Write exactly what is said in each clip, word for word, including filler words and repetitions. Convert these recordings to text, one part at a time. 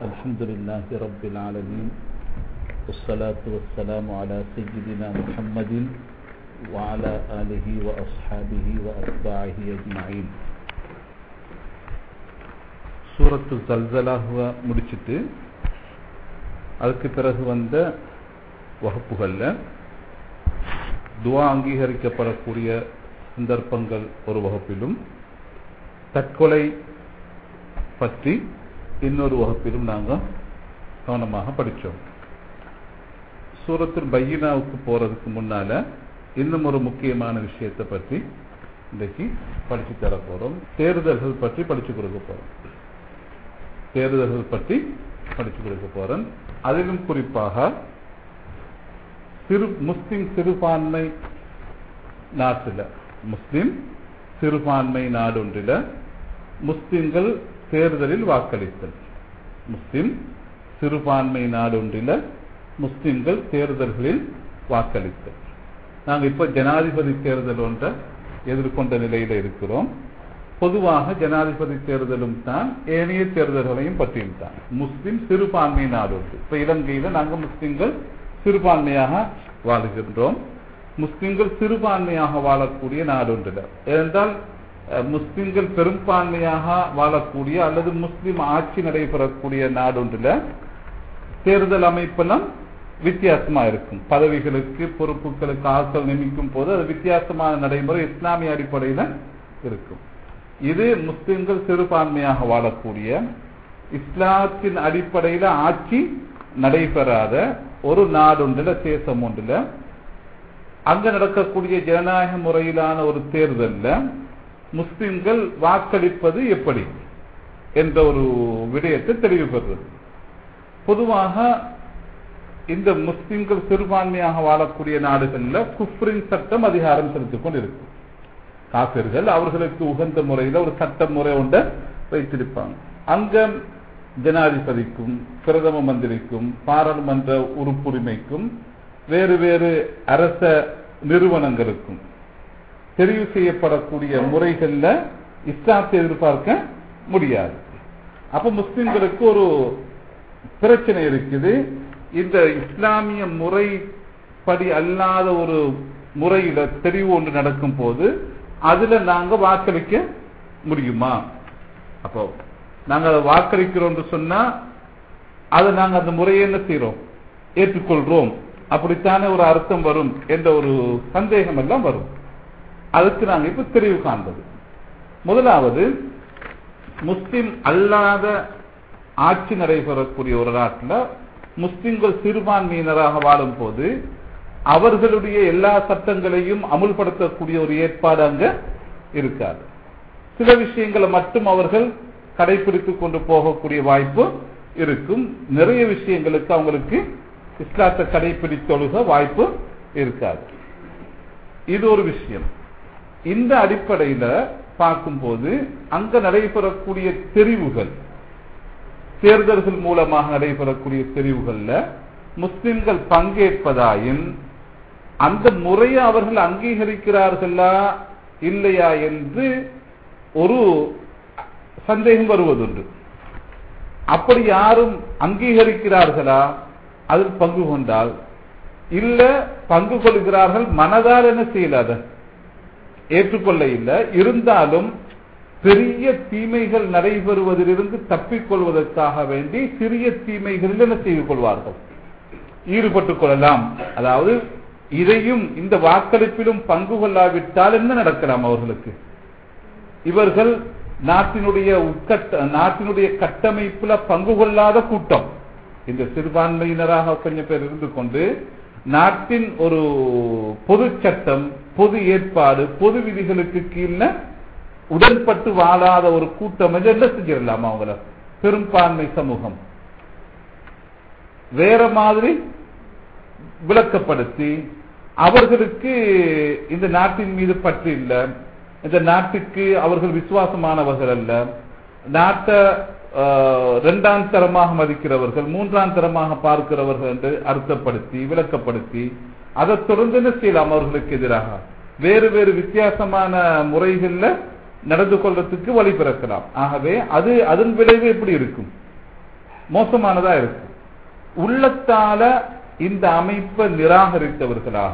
الحمد لله رب العالمين والصلاة والسلام على سيدنا محمد وعلى آله وأصحابه وأتباعه أجمعين. சூரத்து ஜல்சலாஹ்வை முடிச்சிட்டு அதுக்கு பிறகு வந்த வகுப்புகளில் துஆ அங்கீகரிக்கப்படக்கூடிய சந்தர்ப்பங்கள் ஒரு வகுப்பிலும், தற்கொலை பற்றி இன்னொரு வகுப்பிலும் நாங்கள் கவனமாக படித்தோம். சூரத்துல் பையினாவுக்கு போறதுக்கு முன்னால இன்னும் ஒரு முக்கியமான விஷயத்தை பற்றி இன்றைக்கு படிச்சு தர போறோம். தேர்தல்கள் பற்றி படிச்சு கொடுக்க போறோம். தேர்தல்கள் பற்றி படிச்சு கொடுக்க போறோம். அதிலும் குறிப்பாக சிறு முஸ்லிம் சிறுபான்மை நாட்டில், முஸ்லிம் சிறுபான்மை நாடு ஒன்றில் முஸ்லிம்கள் தேர்தலில் வாக்களித்தல். முஸ்லிம் சிறுபான்மை நாடு ஒன்றில் முஸ்லிம்கள் தேர்தல்களில் வாக்களித்தல். நாங்கள் இப்போ ஜனாதிபதி தேர்தல் ஒன்றை எதிர்கொண்ட நிலையில் இருக்கிறோம். பொதுவாக ஜனாதிபதி தேர்தலும் தான் ஏனைய தேர்தல்களையும் பற்றியும் தான். முஸ்லிம் சிறுபான்மை நாடு ஒன்று. இப்போ இலங்கையில் நாங்கள் முஸ்லிம்கள் சிறுபான்மையாக வாழுகின்றோம். முஸ்லிம்கள் சிறுபான்மையாக வாழக்கூடிய நாடு ஒன்றில், ஏனென்றால் முஸ்லிம்கள் பெரும்பான்மையாக வாழக்கூடிய அல்லது முஸ்லிம் ஆட்சி நடைபெறக்கூடிய நாடு ஒன்றில் தேர்தல் அமைப்பெல்லாம் வித்தியாசமா இருக்கும். பதவிகளுக்கு பொறுப்புகளுக்கு ஆட்கள் நியமிக்கும் போது அது வித்தியாசமான நடைமுறை இஸ்லாமிய அடிப்படையில் இருக்கும். இது முஸ்லிம்கள் சிறுபான்மையாக வாழக்கூடிய, இஸ்லாத்தின் அடிப்படையில் ஆட்சி நடைபெறாத ஒரு நாடு ஒன்றில், தேசம் ஒன்றில் அங்க நடக்கக்கூடிய ஜனநாயக முறையிலான ஒரு தேர்தலில் முஸ்லிம்கள் வாக்களிப்பது எப்படி என்ற ஒரு விடயத்தை தெளிவு பெறுவது. பொதுவாக இந்த முஸ்லிம்கள் சிறுபான்மையாக வாழக்கூடிய நாடுகளில் குஃப்ரின் சட்டம் அதிகாரம் செலுத்திக் கொண்டு இருக்கும். காபிர்கள் அவர்களுக்கு உகந்த முறையில் ஒரு சட்ட முறை ஒன்றை வைத்திருப்பாங்க. அங்க ஜனாதிபதிக்கும் பிரதம மந்திரிக்கும் பாராளுமன்ற உறுப்புரிமைக்கும் வேறு வேறு அரச நிறுவனங்களுக்கும் தெரிவு செய்யப்படக்கூடிய முறைகள்ல இஸ்லாத்தை எதிர்பார்க்க முடியாது. அப்ப முஸ்லிம்களுக்கு ஒரு பிரச்சனை இருக்குது. இந்த இஸ்லாமிய முறைப்படி அல்லாத ஒரு முறையில தெரிவு ஒன்று நடக்கும் போது அதுல நாங்க வாக்களிக்க முடியுமா? அப்போ நாங்க அதை வாக்களிக்கிறோம் சொன்னா அதை நாங்க அந்த முறையை என்ன செய்யறோம், ஏற்றுக்கொள்றோம், அப்படித்தானே ஒரு அர்த்தம் வரும் என்ற ஒரு சந்தேகம் எல்லாம் வரும். அதுக்கு நாங்கள் இப்ப தெரிவு காண்பது, முதலாவது முஸ்லிம் அல்லாத ஆட்சி நடைபெறக்கூடிய ஒரு நாட்டில் முஸ்லிம்கள் சிறுபான்மையினராக வாழும் போது அவர்களுடைய எல்லா சட்டங்களையும் அமுல்படுத்தக்கூடிய ஒரு ஏற்பாடு அங்க இருக்காது. சில விஷயங்களை மட்டும் அவர்கள் கடைபிடித்துக் கொண்டு போகக்கூடிய வாய்ப்பு இருக்கும். நிறைய விஷயங்களுக்கு அவங்களுக்கு இஸ்லாத்தை கடைபிடித்தொழுக வாய்ப்பு இருக்காது. இது ஒரு விஷயம். இந்த அடிப்படையில பார்க்கும்போது அங்க நடைபெறக்கூடிய தெரிவுகள், தேர்தல்கள் மூலமாக நடைபெறக்கூடிய தெரிவுகள்ல முஸ்லிம்கள் பங்கேற்பதாயின் அந்த முறையை அவர்கள் அங்கீகரிக்கிறார்களா இல்லையா என்று ஒரு சந்தேகம் வருவதுண்டு. அப்படி யாரும் அங்கீகரிக்கிறார்களா, அதில் பங்கு கொண்டால், இல்ல பங்கு கொள்கிறார்கள் மனதால் என்ன செய்யலாத ஏற்றுக்கொள்ள இல்லை, இருந்தாலும் பெரிய தீமைகள் நடைபெறுவதிலிருந்து தப்பிக்கொள்வதற்காக வேண்டி சிறிய தீமைகளில் என்ன செய்து கொள்வார்கள், ஈடுபட்டுக் கொள்ளலாம். அதாவது இதையும் இந்த வாக்களிப்பிலும் பங்கு கொள்ளாவிட்டால் என்ன நடக்கலாம் அவர்களுக்கு? இவர்கள் நாட்டினுடைய உட்கட்ட நாட்டினுடைய கட்டமைப்புல பங்கு கொள்ளாத கூட்டம், இந்த சிறுபான்மையினராக கொஞ்சம் பேர் இருந்து கொண்டு நாட்டின் ஒரு பொது சட்டம், பொது ஏற்பாடு, பொது விதிகளுக்கு கீழே உடன்பட்டு வாழாத ஒரு கூட்டம் என்ன செஞ்சிடலாம், அவங்கள பெரும்பான்மை சமூகம் வேற மாதிரி விளக்கப்படுத்தி அவர்களுக்கு இந்த நாட்டின் மீது பற்று இல்லை, இந்த நாட்டுக்கு அவர்கள் விசுவாசமானவர்கள் அல்ல, நாட்டை இரண்டாம் தரமாக மதிக்கிறவர்கள், மூன்றாம் தரமாக பார்க்கிறவர்கள் என்று அர்த்தப்படுத்தி விளக்கப்படுத்தி அதை தொடர்ந்து என்ன செய்யலாம், அவர்களுக்கு எதிராக வேறு வேறு வித்தியாசமான முறைகள்ல நடந்து கொள்றதுக்கு வழி பிறக்கலாம். ஆகவே அது அதன் விளைவு எப்படி இருக்கும்? மோசமானதா இருக்கு. உள்ளத்தால இந்த அமைப்பை நிராகரித்தவர்களாக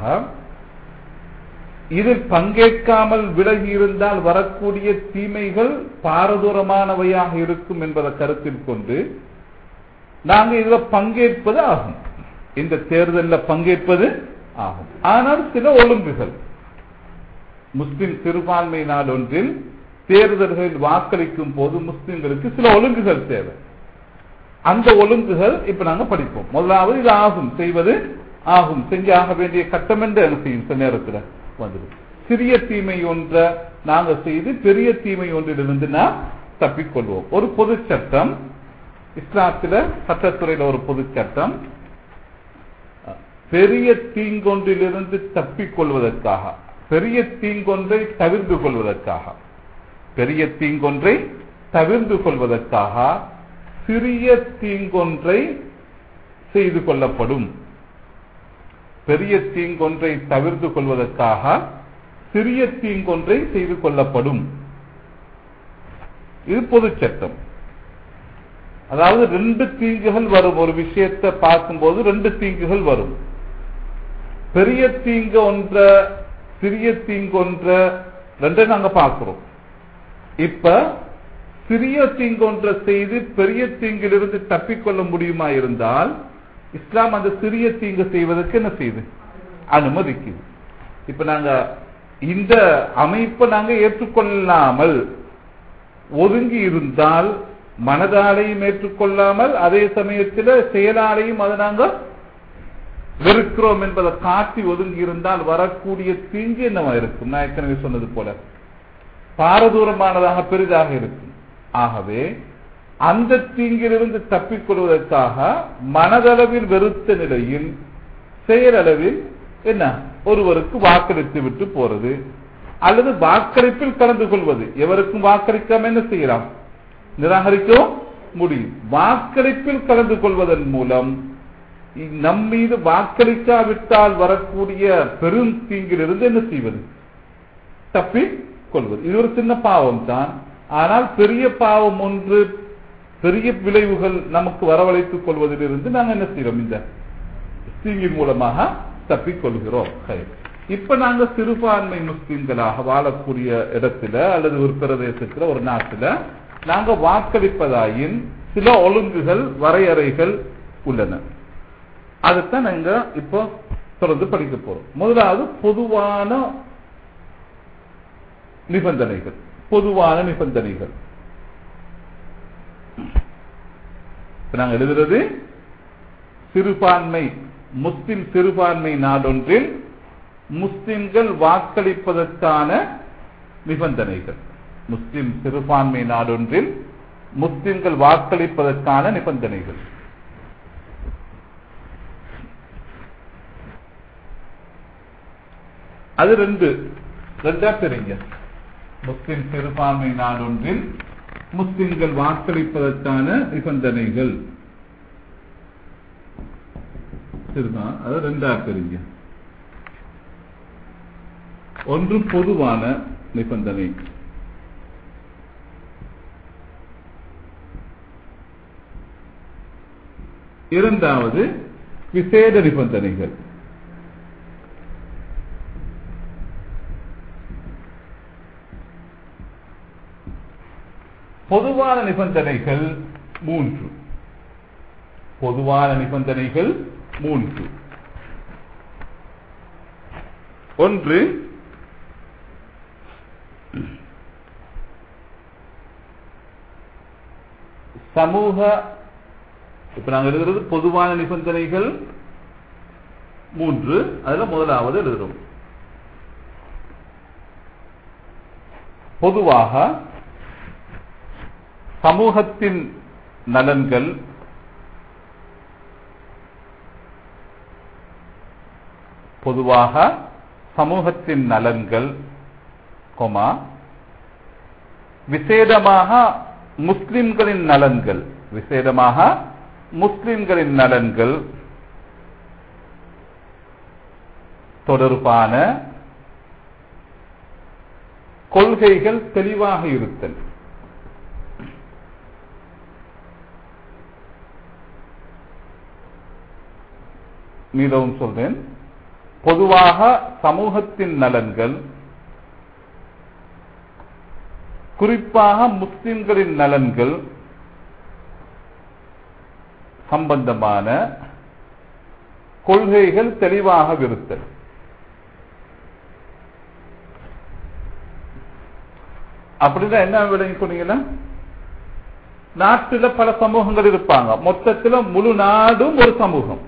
இதில் பங்கேற்காமல் விலகி இருந்தால் வரக்கூடிய தீமைகள் பாரதூரமானவையாக இருக்கும் என்பதை கருத்தில் கொண்டு நாங்கள் இதில் பங்கேற்பது ஆகும், இந்த தேர்தலில் பங்கேற்பது ஆகும். ஆனால் சில ஒழுங்குகள் முஸ்லிம் சிறுபான்மை நாடொன்றில் தேர்தல்களில் வாக்களிக்கும் போது முஸ்லிம்களுக்கு சில ஒழுங்குகள் தேவை. அந்த ஒழுங்குகள் இப்ப நாங்க படிப்போம். முதலாவது இது ஆகும், செய்வது ஆகும், செஞ்சாக வேண்டிய கட்டம் என்று செய்யும் நேரத்தில் வந்துடும். சிறிய தீமை ஒன்றை நாங்க செய்து பெரிய தீமை ஒன்றிலிருந்து நாம் தப்பிக்கொள்வோம். ஒரு பொது சட்டம் இஸ்லாத்தில சட்டத்துறையில் ஒரு பொது சட்டம் பெரிய தீங்கொன்றிலிருந்து தப்பிக்கொள்வதற்காக, பெரிய தீங்கொன்றை தவிர்த்து கொள்வதற்காக, பெரிய தீங்கொன்றை தவிர்த்து கொள்வதற்காக சிறிய தீங்கொன்றை செய்து கொள்ளப்படும். பெரிய தீங்கொன்றை தவிர்த்து கொள்வதற்காக சிறிய தீங்கொன்றை செய்து கொள்ளப்படும். இது பொது சட்டம். அதாவது ரெண்டு தீங்குகள் வரும். ஒரு விஷயத்தை பார்க்கும்போது ரெண்டு தீங்குகள் வரும். பெரிய தீங்கு ஒன்ற சிறிய தீங்கு ஒன்ற ரெண்டை நாங்க பார்க்கிறோம். இப்ப சிறிய தீங்கு ஒன்றை செய்து பெரிய தீங்கிலிருந்து தப்பிக்கொள்ள முடியுமா இருந்தால் இஸ்லாம் அந்த சிறிய தீங்கு செய்வதற்கு என்ன செய்யுது? அனுமதிக்குது. இப்ப நாங்க இந்த அமைப்பை நாங்க ஏற்றுக்கொள்ளாமல் ஒதுங்கி இருந்தால், மனதாலையும் ஏற்றுக்கொள்ளாமல் அதே சமயத்தில் செயலாலையும் அதை நாங்க வெறுக்கிறோம் என்பதை காட்டி ஒதுங்கி இருந்தால் வரக்கூடிய தீங்கு என்னவா இருக்கும்? நான் ஏற்கனவே சொன்னது போல பாரதூரமானதாக பெரிதாக இருக்கும். ஆகவே அந்த தீங்கிலிருந்து தப்பிக்கொள்வதற்காக மனதளவில் வெறுத்த நிலையில் செயலளவில் என்ன ஒருவருக்கு வாக்களித்து விட்டு போறது, அல்லது வாக்களிப்பில் கலந்து கொள்வது. எவருக்கும் வாக்களிக்காம என்ன செய்யலாம்? நிராகரிக்கவும் முடியும். வாக்களிப்பில் கலந்து கொள்வதன் மூலம் நம் மீது வாக்களிக்காவிட்டால் வரக்கூடிய பெரும் தீங்கிலிருந்து என்ன செய்வது? தப்பி கொள்வது. இது ஒரு சின்ன பாவம் தான். ஆனால் பெரிய பாவம் ஒன்று, பெரிய விளைவுகள் நமக்கு வரவழைத்துக் கொள்வதிலிருந்து நாங்கள் என்ன செய்யறோம்? இந்த தீங்கின் மூலமாக தப்பிக்கொள்கிறோம். இப்ப நாங்க சிறுபான்மை முஸ்லிம்களாக வாழக்கூடிய இடத்துல அல்லது ஒரு பிரதேசத்துல ஒரு நாட்டுல நாங்க வாக்களிப்பதாயின் சில ஒழுங்குகள் வரையறைகள் உள்ளன. அதைத்தான் நாங்க இப்போ தொடர்ந்து படிக்க போறோம். முதலாவது பொதுவான நிபந்தனைகள். பொதுவான நிபந்தனைகள் நாங்க எழுதுறது சிறுபான்மை முஸ்லிம் சிறுபான்மை நாடொன்றில் முஸ்லிம்கள் வாக்களிப்பதற்கான நிபந்தனைகள். முஸ்லிம் சிறுபான்மை நாடொன்றில் முஸ்லிம்கள் வாக்களிப்பதற்கான நிபந்தனைகள். அது ரெண்டு ரெண்டா தெரியுங்க. முஸ்லிம் சிறுபான்மை நாடொன்றில் முஸ்லிம்கள் வாக்களிப்பதற்கான நிபந்தனைகள் அது ரெண்டா தெரியுங்க. ஒன்று பொதுவான நிபந்தனை, இரண்டாவது விசேட நிபந்தனைகள். பொதுவான நிபந்தனைகள் மூன்று. பொதுவான நிபந்தனைகள் மூன்று. ஒன்று, சமூக, இப்ப நாங்கள் எழுதுறது பொதுவான நிபந்தனைகள் மூன்று. அதுல முதலாவது எழுதுறோம். பொதுவாக சமூகத்தின் நலன்கள் பொதுவாக சமூகத்தின் நலன்கள் கொமா விசேடமாக முஸ்லிம்களின் நலன்கள் விசேடமாக முஸ்லிம்களின் நலன்கள் தொடர்பான கொள்கைகள் தெளிவாக இருத்தல். மீதவும் சொல்றேன். பொதுவாக சமூகத்தின் நலன்கள், குறிப்பாக முஸ்லிம்களின் நலன்கள் சம்பந்தமான கொள்கைகள் தெளிவாக விருத்தல். அப்படின்னா என்ன விளங்கி சொன்னீங்கன்னா, நாட்டில் பல சமூகங்கள் இருப்பாங்க, மொத்தத்தில் முழு நாடும் ஒரு சமூகம்.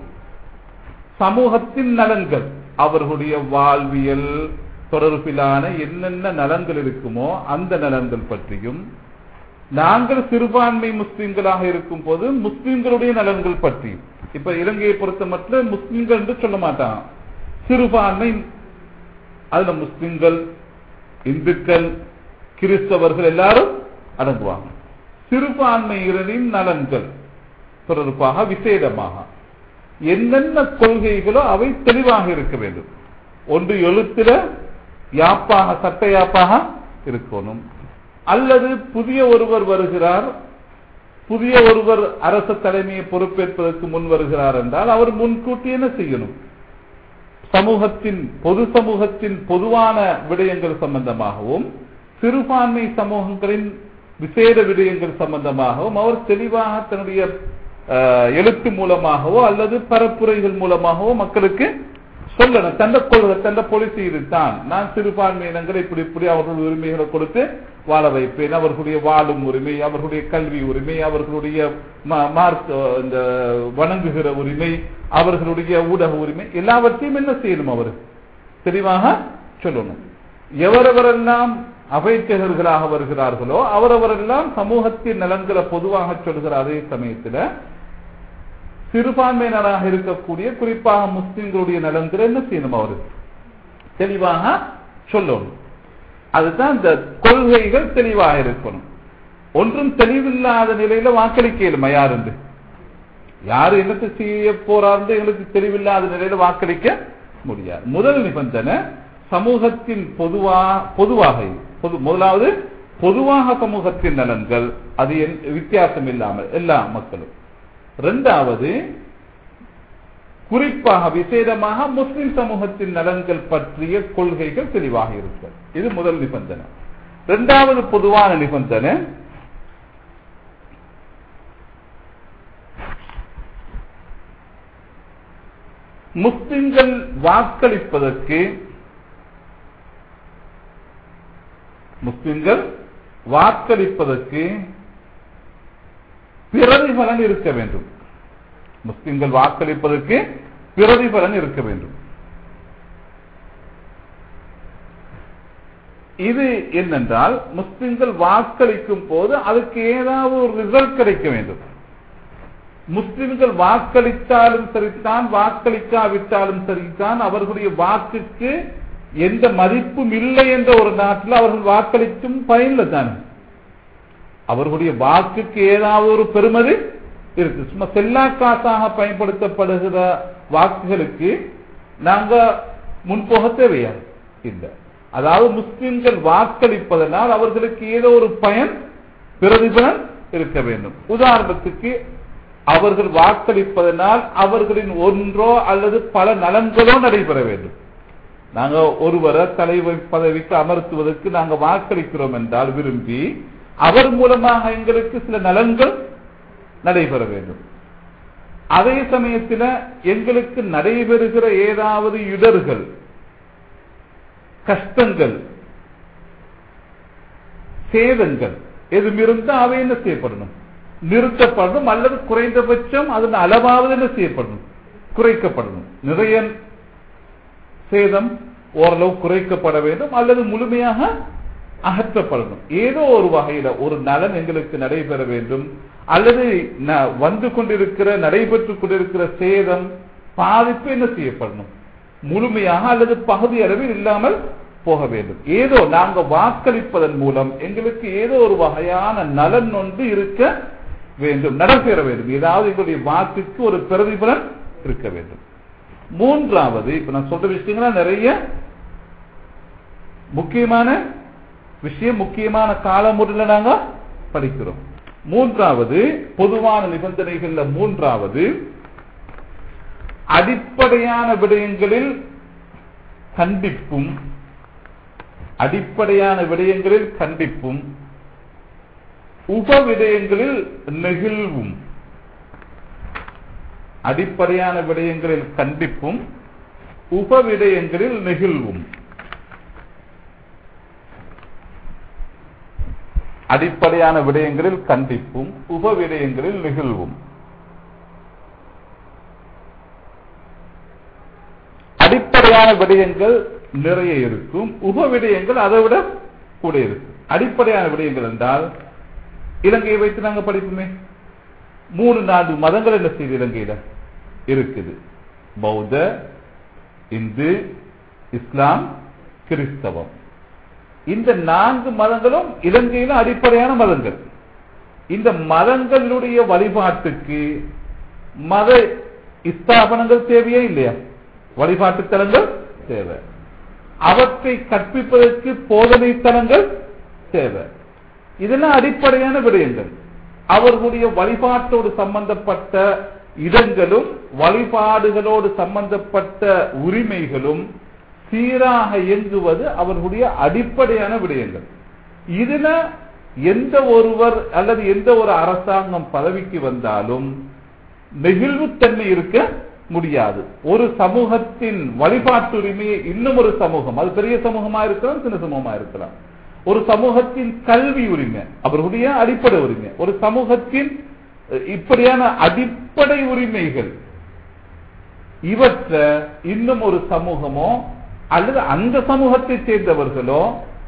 சமூகத்தின் நலன்கள், அவர்களுடைய வாழ்வியல் தொடர்பிலான என்னென்ன நலன்கள் இருக்குமோ அந்த நலன்கள் பற்றியும், நாங்கள் சிறுபான்மை முஸ்லிம்களாக இருக்கும் போது முஸ்லிம்களுடைய நலன்கள் பற்றியும். இப்ப இலங்கையை பொறுத்த மட்டும் முஸ்லிம்கள் என்று சொல்ல மாட்டாங்க, சிறுபான்மை. அதுல முஸ்லிம்கள், இந்துக்கள், கிறிஸ்தவர்கள் எல்லாரும் அடங்குவாங்க. சிறுபான்மையினரின் நலன்கள் தொடர்பாக விசேடமாக என்னென்ன கொள்கைகளோ அவை தெளிவாக இருக்க வேண்டும். ஒன்று எழுத்துல யாப்பாக, சட்ட யாப்பாக இருக்கணும். அல்லது புதிய ஒருவர் வருகிறார், புதிய ஒருவர் அரச தலைமையை பொறுப்பேற்பதற்கு முன் வருகிறார் என்றால் அவர் முன்கூட்டி என்ன செய்யணும்? சமூகத்தின், பொது சமூகத்தின் பொதுவான விடயங்கள் சம்பந்தமாகவும் சிறுபான்மை சமூகங்களின் விசேட விடயங்கள் சம்பந்தமாகவும் அவர் தெளிவாக தன்னுடைய எழுத்து மூலமாகவோ அல்லது பரப்புரைகள் மூலமாகவோ மக்களுக்கு சொல்லணும். தந்த கொள்கை, தந்த பாலிசி இதுதான், நான் சிறுபான்மையினங்களை இப்படி இப்படி அவர்களுடைய உரிமைகளை கொடுத்து வாழ வைப்பேன், அவர்களுடைய வாழும் உரிமை, அவர்களுடைய கல்வி உரிமை, அவர்களுடைய இந்த வணங்குகிற உரிமை, அவர்களுடைய ஊடக உரிமை, எல்லாவற்றையும் என்ன செய்யணும்? அவர் தெளிவாக சொல்லணும். எவரவரெல்லாம் அபைச்சகர்களாக வருகிறார்களோ அவரவரெல்லாம் சமூகத்தின் நலன்களை பொதுவாக சொல்கிற அதே சமயத்தில் சிறுபான்மையினராக இருக்கக்கூடிய குறிப்பாக முஸ்லிம்களுடைய நலன்களை என்ன செய்யணும்? அவர் தெளிவாக சொல்லணும். அதுதான் இந்த கொள்கைகள் தெளிவாக இருக்கணும். ஒன்றும் தெளிவில்லாத நிலையில வாக்களிக்க இயலுமா? யார் என்று யாரு என்னத்தை செய்ய போறாரு எங்களுக்கு தெளிவில்லாத நிலையில வாக்களிக்க முடியாது. முதல் நிபந்தனை சமூகத்தின் பொதுவா பொதுவாக பொது முதலாவது பொதுவாக சமூகத்தின் நலன்கள், அது வித்தியாசம் இல்லாமல் எல்லா மக்களும். இரண்டாவது குறிப்பாக விசேடமாக முஸ்லிம் சமூகத்தின் நலன்கள் பற்றிய கொள்கைகள் தெளிவாக இருக்கிறது. இது முதல் நிபந்தனை. இரண்டாவது பொதுவான நிபந்தனை முஸ்லிம்கள் வாக்களிப்பதற்கு முஸ்லிம்கள் வாக்களிப்பதற்கு பிரதிபலன் இருக்க வேண்டும். முஸ்லிம்கள் வாக்களிப்பதற்கு பிரதிபலன் இருக்க வேண்டும். இது என்னென்றால் முஸ்லிம்கள் வாக்களிக்கும் போது அதுக்கு ஏதாவது ஒரு ரிசல்ட் கிடைக்க வேண்டும். முஸ்லிம்கள் வாக்களித்தாலும் சரிதான், வாக்களிக்காவிட்டாலும் சரிதான், அவர்களுடைய வாக்குக்கு எந்த மதிப்பும் இல்லை என்ற ஒரு நாட்டில் அவர்கள் வாக்களித்தும் பயனில்லை தானே. அவர்களுடைய வாக்குக்கு ஏதாவது ஒரு பெருமதி இருக்கு. சும்மா செல்லா காசாக பயன்படுத்தப்படுகிற வாக்குகளுக்கு நாங்க முன்போக தேவையா இல்லை. அதாவது முஸ்லிம்கள் வாக்களிப்பதனால் அவர்களுக்கு ஏதோ ஒரு பயன், பிரதிபலன் இருக்க வேண்டும். உதாரணத்துக்கு அவர்கள் வாக்களிப்பதனால் அவர்களின் ஒன்றோ அல்லது பல நலன்களோ நடைபெற வேண்டும். நாங்க ஒருவரை தலைவர் பதவிக்கு அமர்த்துவதற்கு நாங்க வாக்களிக்கிறோம் என்றால் விரும்பி அவர் மூலமாக எங்களுக்கு சில நலன்கள் நடைபெற வேண்டும். அதே சமயத்தில் எங்களுக்கு நடைபெறுகிற ஏதாவது இடர்கள், கஷ்டங்கள், சேதங்கள் எதுவும் இருந்தால் அவை என்ன செய்யப்படணும்? நிறுத்தப்படணும். அல்லது குறைந்தபட்சம் அதன் அளவாவது என்ன செய்யப்படணும்? குறைக்கப்படணும். நிறைய சேதம் ஓரளவு குறைக்கப்பட வேண்டும் அல்லது முழுமையாக அகற்றப்படணும். ஏதோ ஒரு வகையில ஒரு நலன் எங்களுக்கு நடைபெற வேண்டும். அல்லது வந்து கொண்டிருக்கிற நடைபெற்றுக் கொண்டிருக்கிற சேதம், பாதிப்பு என்ன செய்யப்படணும்? முழுமையாக அல்லது பகுதி அளவில் இல்லாமல் போக வேண்டும். ஏதோ நாங்க வாக்களிப்பதன் மூலம் எங்களுக்கு ஏதோ ஒரு வகையான நலன் ஒன்று இருக்க வேண்டும், நடைபெற வேண்டும். ஏதாவது எங்களுடைய வாக்குக்கு ஒரு பிரதிபலன் இருக்க வேண்டும். மூன்றாவது, இப்ப நான் சொல்ற விஷயங்களா நிறைய முக்கியமான விஷயம், முக்கியமான காலமுறையில் நாங்க படிக்கிறோம். மூன்றாவது பொதுவான நிபந்தனைகள்ல மூன்றாவது, அடிப்படையான விடயங்களில் கண்டிப்பும் அடிப்படையான விடயங்களில் கண்டிப்பும் உப விடயங்களில் நெகிழ்வும் அடிப்படையான விடயங்களில் கண்டிப்பும் உப விடயங்களில் நெகிழ்வும் அடிப்படையான விடயங்களில் கண்டிப்பும் உப விடயங்களில் நெகிழ்வும் அடிப்படையான விடயங்கள் நிறைய இருக்கும், உப விடயங்கள் அதை விட கூட இருக்கும். அடிப்படையான விடயங்கள் என்றால் இலங்கையை வைத்து நாங்கள் படிப்போமே, மூணு நான்கு மதங்கள் என்ன செய்து இலங்கையில இருக்குது. பௌத்த, இந்து, இஸ்லாம், கிறிஸ்தவம். இந்த நான்கு மதங்களும் இலங்கையில அடிப்படையான மதங்கள். இந்த மதங்களுடைய வழிபாட்டுக்கு மத ஸ்தாபனங்கள் தேவையே இல்லையா? வழிபாட்டு தலங்கள் தேவை. அவற்றை கற்பிப்பதற்கு போதனை தலங்கள் தேவை. இதெல்லாம் அடிப்படையான விடயங்கள். அவர்களுடைய வழிபாட்டோடு சம்பந்தப்பட்ட இடங்களும் வழிபாடுகளோடு சம்பந்தப்பட்ட உரிமைகளும் சீராக இயங்குவது அவர்களுடைய அடிப்படையான விடயங்கள். இதுல எந்த ஒருவர் அல்லது எந்த ஒரு அரசாங்கம் பதவிக்கு வந்தாலும் நெகிழ்வுத்தன்மை இருக்க முடியாது. ஒரு சமூகத்தின் வழிபாட்டு உரிமையை இன்னும் ஒரு சமூகம், அது பெரிய சமூகமா இருக்கலாம், சின்ன சமூகமா இருக்கலாம், ஒரு சமூகத்தின் கல்வி உரிமை அவர்களுடைய அடிப்படை உரிமை, ஒரு சமூகத்தின் இப்படியான அடிப்படை உரிமைகள், இவற்றை இன்னும் ஒரு சமூகமோ அல்லது அந்த சமூகத்தை சேர்ந்தவர்களோ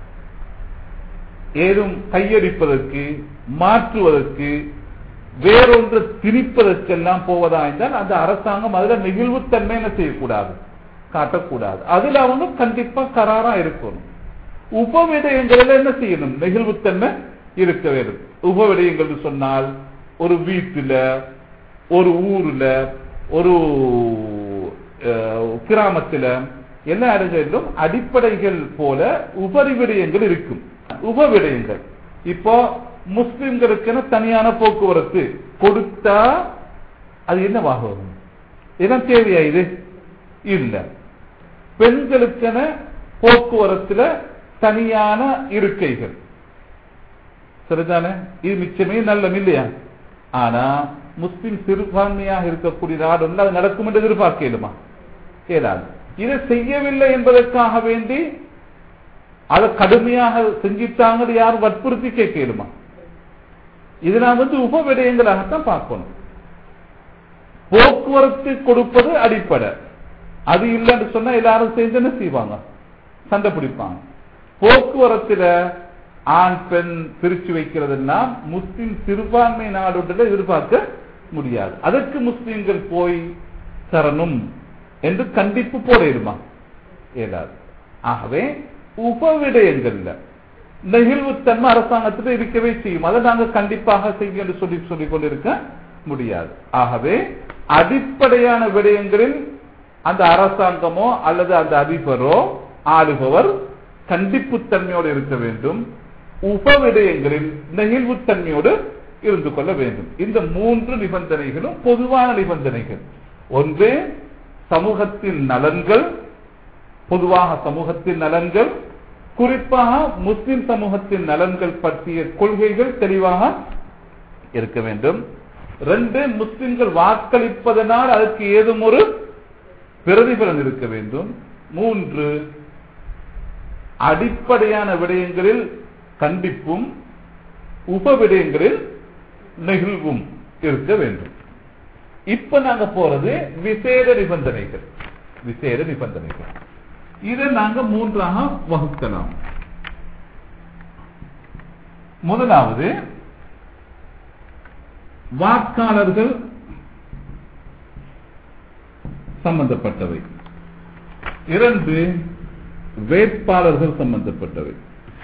ஏதும் கையடிப்பதற்கு, மாற்றுவதற்கு, வேறொன்று திணிப்பதற்கெல்லாம் போவதா என்றால் அந்த அரசாங்கம் அதுல நெகிழ்வுத்தன்மை என்ன செய்யக்கூடாது, காட்டக்கூடாது. அதுல அவங்க கண்டிப்பா கராரா இருக்கணும். உப விடயங்களில் என்ன செய்யணும்? நெகிழ்வுத்தன்மை இருக்க வேண்டும். உப விடயங்கள் சொன்னால் ஒரு வீட்டுல, ஒரு ஊர்ல, ஒரு கிராமத்துல, எல்லா இடங்களிலும் அடிப்படைகள் போல உபரி விடயங்கள் இருக்கும். உப விடயங்கள் இப்போ முஸ்லிம்களுக்கு தனியான போக்குவரத்து கொடுத்தா அது என்னவாகும்? இதெல்லாம் தேவையா? இது இல்ல. பெண்களுக்கென போக்குவரத்துல தனியான இருக்கைகள் சரிதானே? இது மிச்சமே நல்ல இல்லையா? ஆனா முஸ்லிம் சிறுபான்மையாக இருக்கக்கூடிய நாடு ஒன்று அது நடக்கும் என்று எதிர்பார்க்கலுமா? ஏதாவது இதை செய்யவில்லை என்பதற்காக வேண்டி அதை கடுமையாக செஞ்சிட்டாங்க யாரும் வற்புறுத்தி கேட்கலுமா? இது நான் வந்து உப விடயங்களாகத்தான் பார்க்கணும். போக்குவரத்து கொடுப்பது அடிப்படை. அது இல்லைன்னு சொன்னா எல்லாரும் சேர்ந்து என்ன செய்வாங்க? சண்டை பிடிப்பாங்க. போக்குவரத்துல ஆண் பெண் பிரிச்சு வைக்கிறதுனா முஸ்லிம் சிறுபான்மை நாடுகளில் எதிர்பார்க்க முடியாது. அதற்கு முஸ்லிம்கள் போய் தரணும் என்று கண்டிப்பு போடுமா? இயலாது. ஆகவே உப விடயங்கள்ல நெகிழ்வுத்தன்மை அரசாங்கத்தில் இருக்கவே செய்யும். அதை நாங்கள் கண்டிப்பாக செய்ய என்று சொல்லி சொல்லிக் கொண்டிருக்க முடியாது. ஆகவே அடிப்படையான விடயங்களில் அந்த அரசாங்கமோ அல்லது அந்த அதிபரோ ஆளுபவர் கண்டிப்புத்தன்மையோடு இருக்க வேண்டும். உப விடயங்களில் நெகிழ்வுத்தன்மையோடு இருந்து கொள்ள வேண்டும். இந்த மூன்று நிபந்தனைகளும் பொதுவான நிபந்தனைகள். ஒன்று சமூகத்தின் நலன்கள், பொதுவாக சமூகத்தின் நலன்கள், குறிப்பாக முஸ்லிம் சமூகத்தின் நலன்கள் பற்றிய கொள்கைகள் தெளிவாக இருக்க வேண்டும். ரெண்டு, முஸ்லிம்கள் வாக்களிப்பதனால் அதற்கு ஏதும் ஒரு பிரதிபலன் இருக்க வேண்டும். மூன்று, அடிப்படையான விடயங்களில் கண்டிப்பும் உப விடயங்களில் நெகிழ்வும் இருக்க வேண்டும். இப்ப நாங்க போறது விசேட நிபந்தனைகள். விசேட நிபந்தனைகள் இதை நாங்க மூன்றாக வகுக்கலாம். முதலாவது வாக்காளர்கள் சம்பந்தப்பட்டவை. இரண்டு, வேட்பாளர்கள் சம்பந்தப்பட்டவை.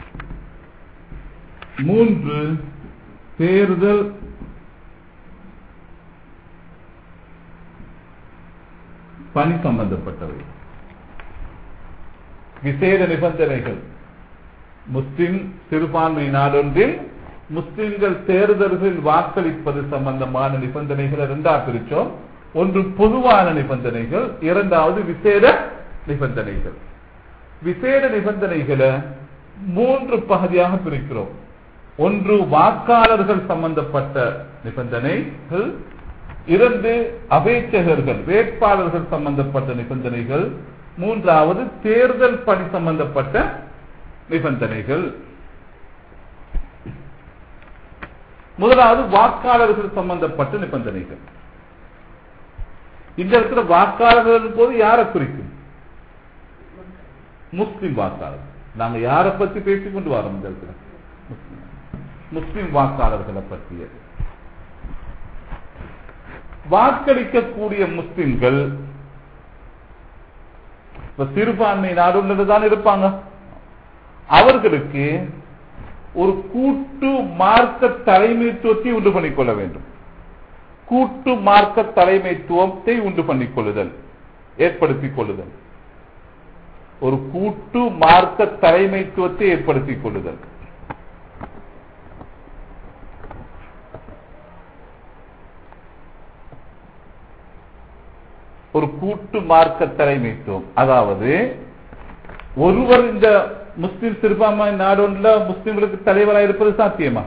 மூன்று, தேர்தல் பணி சம்பந்தப்பட்டவை. விசேட நிபந்தனைகள் முஸ்லிம் சிறுபான்மை நாடொன்றில் முஸ்லிம்கள் தேர்தல்களில் வாக்களிப்பது சம்பந்தமான நிபந்தனைகளை இரண்டா பிரிச்சோம். ஒன்று பொதுவான நிபந்தனைகள், இரண்டாவது விசேட நிபந்தனைகள். விசேட நிபந்தனைகளை மூன்று பகுதியாக பிரிக்கிறோம். ஒன்று வாக்காளர்கள் சம்பந்தப்பட்ட நிபந்தனைகள், இரண்டு அபேட்சகர்கள் வேட்பாளர்கள் சம்பந்தப்பட்ட நிபந்தனைகள், மூன்றாவது தேர்தல் பணி சம்பந்தப்பட்ட நிபந்தனைகள். முதலாவது வாக்காளர்கள் சம்பந்தப்பட்ட நிபந்தனைகள். இந்த இடத்துல வாக்காளர்கள் போது யாரை குறிக்கும்? முஸ்லிம் வாக்காளர்கள். நாங்க யாரை பத்தி பேசிக் கொண்டு வரோம்? இந்த இடத்துல முஸ்லிம் வாக்காளர்களை பற்றியது. வாக்களிக்கக்கூடிய முஸ்லிம்கள் சிறுபான்மை நாடுதான் இருப்பாங்க. அவர்களுக்கு ஒரு கூட்டு மார்க்க தலைமைத்துவத்தை உண்டு பண்ணிக்கொள்ள வேண்டும். கூட்டு மார்க்க தலைமைத்துவத்தை உண்டு பண்ணிக் கொள்ளுதல், ஏற்படுத்திக் கொள்ளுதல். ஒரு கூட்டு மார்க்க தலைமைத்துவத்தை ஏற்படுத்திக் கொள்ளுதல். ஒரு கூட்டு மார்க்க தலைமைத்துவம், அதாவது ஒருவர் இந்த முஸ்லிம் சிறுபான்மை நாடுல முஸ்லிம்களுக்கு தலைவராக இருப்பது சாத்தியமா?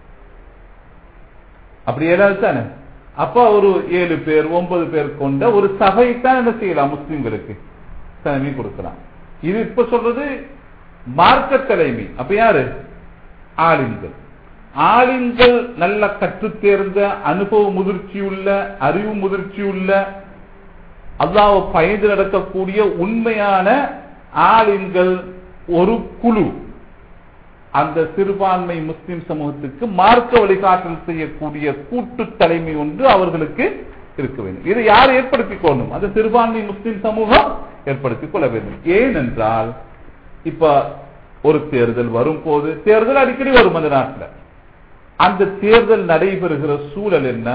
அப்படி ஏதாவது தானே. அப்ப ஒரு ஏழு பேர் ஒன்பது பேர் கொண்ட ஒரு சபைத்தான் என்ன செய்யலாம்? முஸ்லிம்களுக்கு தலைமை கொடுக்கலாம். இது இப்ப சொல்றது மார்க்க தலைமை. அப்ப யாரு? ஆலிம்கள். ஆலிம்கள் நல்ல கற்றுத் தேர்ந்த, அனுபவ முதிர்ச்சி உள்ள, அறிவு முதிர்ச்சி உள்ள, அல்லாஹ்வை பயந்து நடக்கக்கூடிய உண்மையான ஆலிம்கள் ஒரு குழு அந்த சிறுபான்மை முஸ்லிம் சமூகத்துக்கு மார்க்க வழிகாட்டல் செய்யக்கூடிய கூட்டு தலைமை ஒன்று அவர்களுக்கு இருக்க வேண்டும். இதை யார் ஏற்படுத்திக் கொள்ளணும்? அந்த சிறுபான்மை முஸ்லிம் சமூகம் ஏற்படுத்திக் கொள்ள வேண்டும். ஏனென்றால் இப்ப ஒரு தேர்தல் வரும் போது, தேர்தல் அடிக்கடி வரும் அந்த நாட்டில், அந்த தேர்தல் நடைபெறுகிற சூழல் என்ன,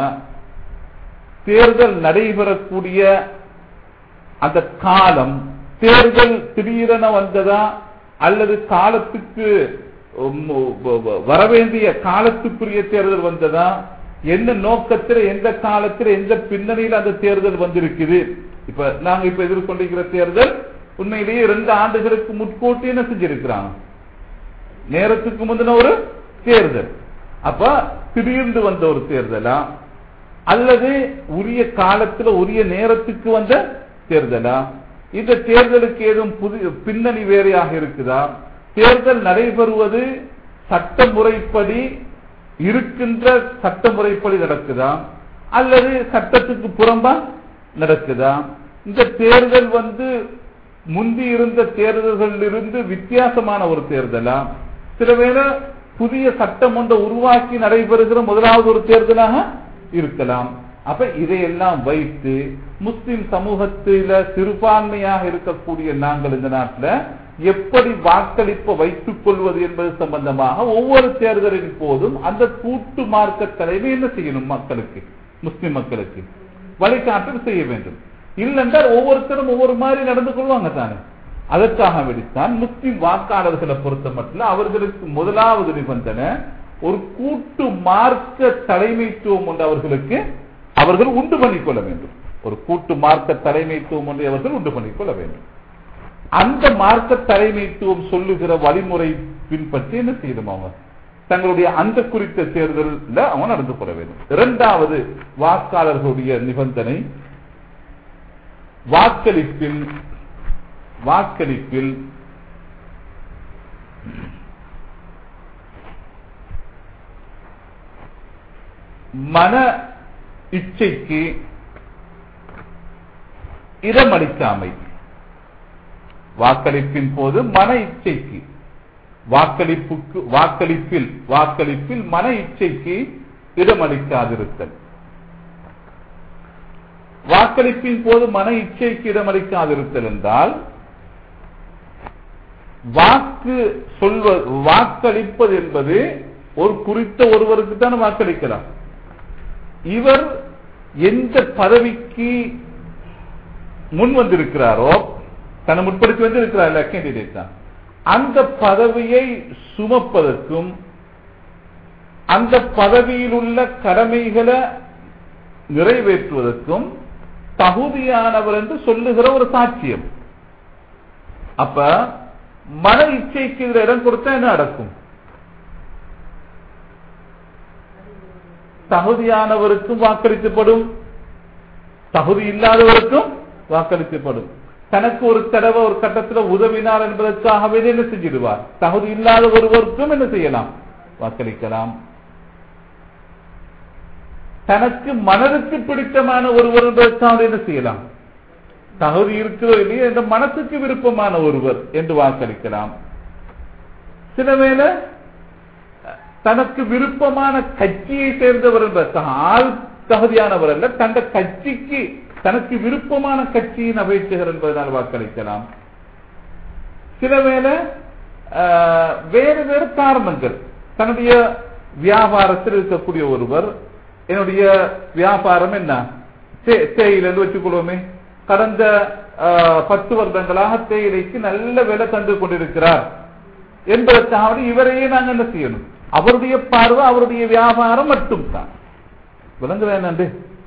தேர்தல் நடைபெறக்கூடிய அந்த காலம், தேர்தல் திடீரென வந்ததா அல்லது காலத்துக்கு வரவேண்டிய காலத்துக்குரிய தேர்தல் வந்ததா, என்ன நோக்கத்தில், எந்த காலத்தில், எந்த பின்னணியில் அந்த தேர்தல் வந்திருக்குது. இப்ப நாங்க இப்ப எதிர்கொண்டிருக்கிற தேர்தல் உண்மையிலேயே இரண்டு ஆண்டுகளுக்கு முன்கூட்டி என்ன செஞ்சிருக்கிறாங்க, நேரத்துக்கு முந்தின ஒரு தேர்தல். அப்ப திடீர்ந்து வந்த ஒரு தேர்தலா அல்லது உரிய காலத்தில் உரிய நேரத்துக்கு வந்த தேர்தலா? இந்த தேர்தலுக்கு ஏதும் புதிய பின்னணி வேறையாக இருக்குதா? தேர்தல் நடைபெறுவது சட்டமுறைப்படி இருக்கின்ற சட்டமுறைப்படி நடக்குதா அல்லது சட்டத்துக்கு புறம்பா நடக்குதா? இந்த தேர்தல் வந்து முந்தி இருந்த தேர்தல்களில் இருந்து வித்தியாசமான ஒரு தேர்தலா, சில வேளை புதிய சட்டம் ஒன்றை உருவாக்கி நடைபெறுகிற முதலாவது ஒரு தேர்தலாக இருக்கலாம். அப்ப இதையெல்லாம் வைத்து முஸ்லிம் சமூகத்தில சிறுபான்மையாக இருக்கக்கூடிய நாங்கள் இந்த நாட்டில் எப்படி வாக்களிப்பை வைத்துக் கொள்வது என்பது சம்பந்தமாக ஒவ்வொரு தேர்தலின் போதும் அந்த கூட்டு மார்க்க தலைமை என்ன செய்யணும்? மக்களுக்கு, முஸ்லிம் மக்களுக்கு வழிகாட்டல் செய்ய வேண்டும். இல்லென்றால் ஒவ்வொருத்தரும் ஒவ்வொரு மாதிரி நடந்து கொள்வாங்க தானே. அதற்காக வேண்டித்தான் முஸ்லிம் வாக்காளர்களை பொறுத்த மட்டும் அவர்களுக்கு முதலாவது நிபந்தனை ஒரு கூட்டு மார்க்க தலைமைத்துவம் ஒன்று அவர்களுக்கு அவர்கள் உண்டு பண்ணிக்கொள்ள வேண்டும். ஒரு கூட்டு மார்க்க தலைமைத்துவம் ஒன்றை அவர்கள் உண்டு பண்ணிக்கொள்ள வேண்டும். அந்த மார்க்க தலைமைத்துவம் சொல்லுகிற வழிமுறை பின்பற்றி என்ன செய்யணும்? அவங்க தங்களுடைய அந்த குறித்த தேர்தலில் அவங்க நடந்து கொள்ள வேண்டும். இரண்டாவது வாக்காளர்களுடைய நிபந்தனை, வாக்களிப்பில் வாக்களிப்பில் மன இச்சைக்கு இடமளிக்காமை. வாக்களிப்பின் போது மன இச்சைக்கு, வாக்களிப்புக்கு வாக்களிப்பில் வாக்களிப்பில் மன இச்சைக்கு இடமளிக்காதிருத்தல். வாக்களிப்பின் போது மன இச்சைக்கு இடமளிக்காதிருத்தல் என்றால் வாக்கு சொல்வ வாக்களிப்பது என்பது ஒரு குறித்த ஒருவருக்கு தான் வாக்களிக்கலாம். இவர் எந்த பதவிக்கு முன் வந்திருக்கிறாரோ, தன்னை முற்படுத்தி வந்து இருக்கிறார் கேண்டிடேட் தான், அந்த பதவியை சுமப்பதற்கும் அந்த பதவியில் உள்ள கடமைகளை நிறைவேற்றுவதற்கும் தகுதியானவர் என்று சொல்லுகிற ஒரு சாட்சியம். அப்ப மன இச்சைக்கு இதுல இடம் கொடுத்தா என்ன நடக்கும்? தகுதியானவருக்கும் வாக்களிக்கப்படும், தகுதி இல்லாதவருக்கும் வாக்களிக்கப்படும். தனக்கு ஒரு தடவை ஒரு கட்டத்தில் உதவினார் என்பதற்காகவே என்ன செஞ்சிடுவார்? தகுதி இல்லாத ஒருவருக்கும் என்ன செய்யலாம்? வாக்களிக்கலாம். தனக்கு மனதுக்கு பிடித்தமான ஒருவர் என்பதற்காக என்ன செய்யலாம்? தகுதி இருக்கிறோ இல்லையோ என்ற மனசுக்கு விருப்பமான ஒருவர் என்று வாக்களிக்கலாம். சில வேளை தனக்கு விருப்பமான கட்சியை சேர்ந்தவர் என்பதற்காக, ஆள் தகுதியானவர் அல்ல, தந்த கட்சிக்கு தனக்கு விருப்பமான கட்சியின் அபேட்சகர் என்பதனால் வாக்களிக்கலாம். சில வேளை வேறு வேறு காரணங்கள், தன்னுடைய வியாபாரத்தில் இருக்கக்கூடிய ஒருவர், என்னுடைய வியாபாரம் என்ன தேயிலை என்று வச்சுக்கொள்வோமே, கடந்த பத்து வருடங்களாக தேயிலைக்கு நல்ல விலை தந்து கொண்டிருக்கிறார் என்பதற்காக இவரையே நாங்கள் என்ன செய்யணும்? அவருடைய பார்வை அவருடைய வியாபாரம் மட்டும்தான். விளங்குவேன்.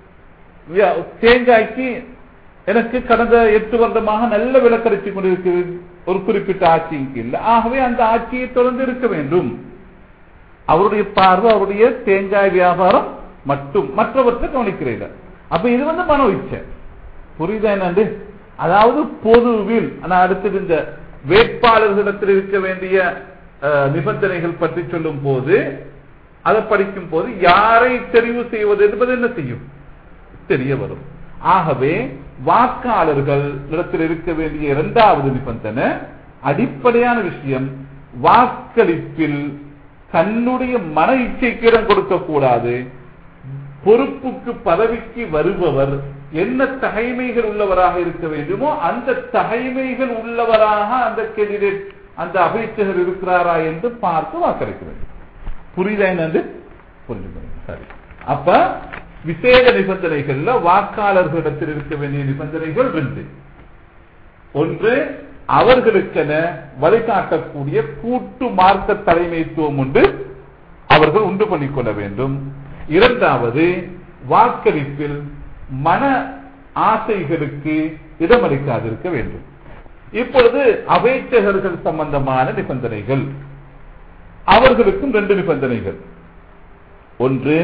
தேங்காய்க்கு எனக்கு கடந்த எட்டு வருடமாக நல்ல விலை கிடைச்சு கொண்டிருக்கிறது ஒரு குறிப்பிட்ட ஆட்சிக்கு இல்லை, ஆகவே அந்த ஆட்சியை தொடர்ந்து இருக்க வேண்டும். அவருடைய பார்வை அவருடைய தேங்காய் வியாபாரம் மட்டும், மற்றவற்றை கவனிக்கிறீர்கள். அப்ப இது வந்து மனோ இச்சை. புரியுதா என்னண்டு? அதாவது பொதுவில் அடுத்து இந்த வேட்பாளர்களிடத்தில் இருக்க வேண்டிய நிபந்தனைகள் பற்றி சொல்லும் போது, அதை படிக்கும் போது யாரை தெரிவு செய்வது என்பது என்ன செய்யும்? தெரிய வரும். ஆகவே வாக்காளர்கள் இடத்தில் இருக்க வேண்டிய இரண்டாவது நிபந்தனை, அடிப்படையான விஷயம், வாக்களிப்பில் தன்னுடைய மன இச்சைக்கு இடம் கொடுக்க கூடாது. பொறுப்புக்கு பதவிக்கு வருபவர் என்ன தகைமைகள் உள்ளவராக இருக்க வேண்டுமோ அந்த தகைமைகள் உள்ளவராக அந்த கேண்டிடேட், அந்த அபேட்சகர் இருக்கிறாரா என்று பார்த்து வாக்களிக்க வேண்டும். புரியுதா என்று புரிஞ்சுக்கணும். சரி, அப்ப விசேட நிபந்தனைகள்ல வாக்காளர்களிடத்தில் இருக்க வேண்டிய நிபந்தனைகள் ரெண்டு. ஒன்று, அவர்களுக்கென வழிகாட்டக்கூடிய கூட்டு மார்க்க தலைமைத்துவம் உண்டு, அவர்கள் உண்டு பண்ணிக்கொள்ள வேண்டும். இரண்டாவது, வாக்களிப்பில் மன ஆசைகளுக்கு இடமளிக்காதிருக்க வேண்டும். இப்பொழுது அபேட்சகர்கள் சம்பந்தமான நிபந்தனைகள், அவர்களுக்கும் ரெண்டு நிபந்தனைகள். ஒன்று,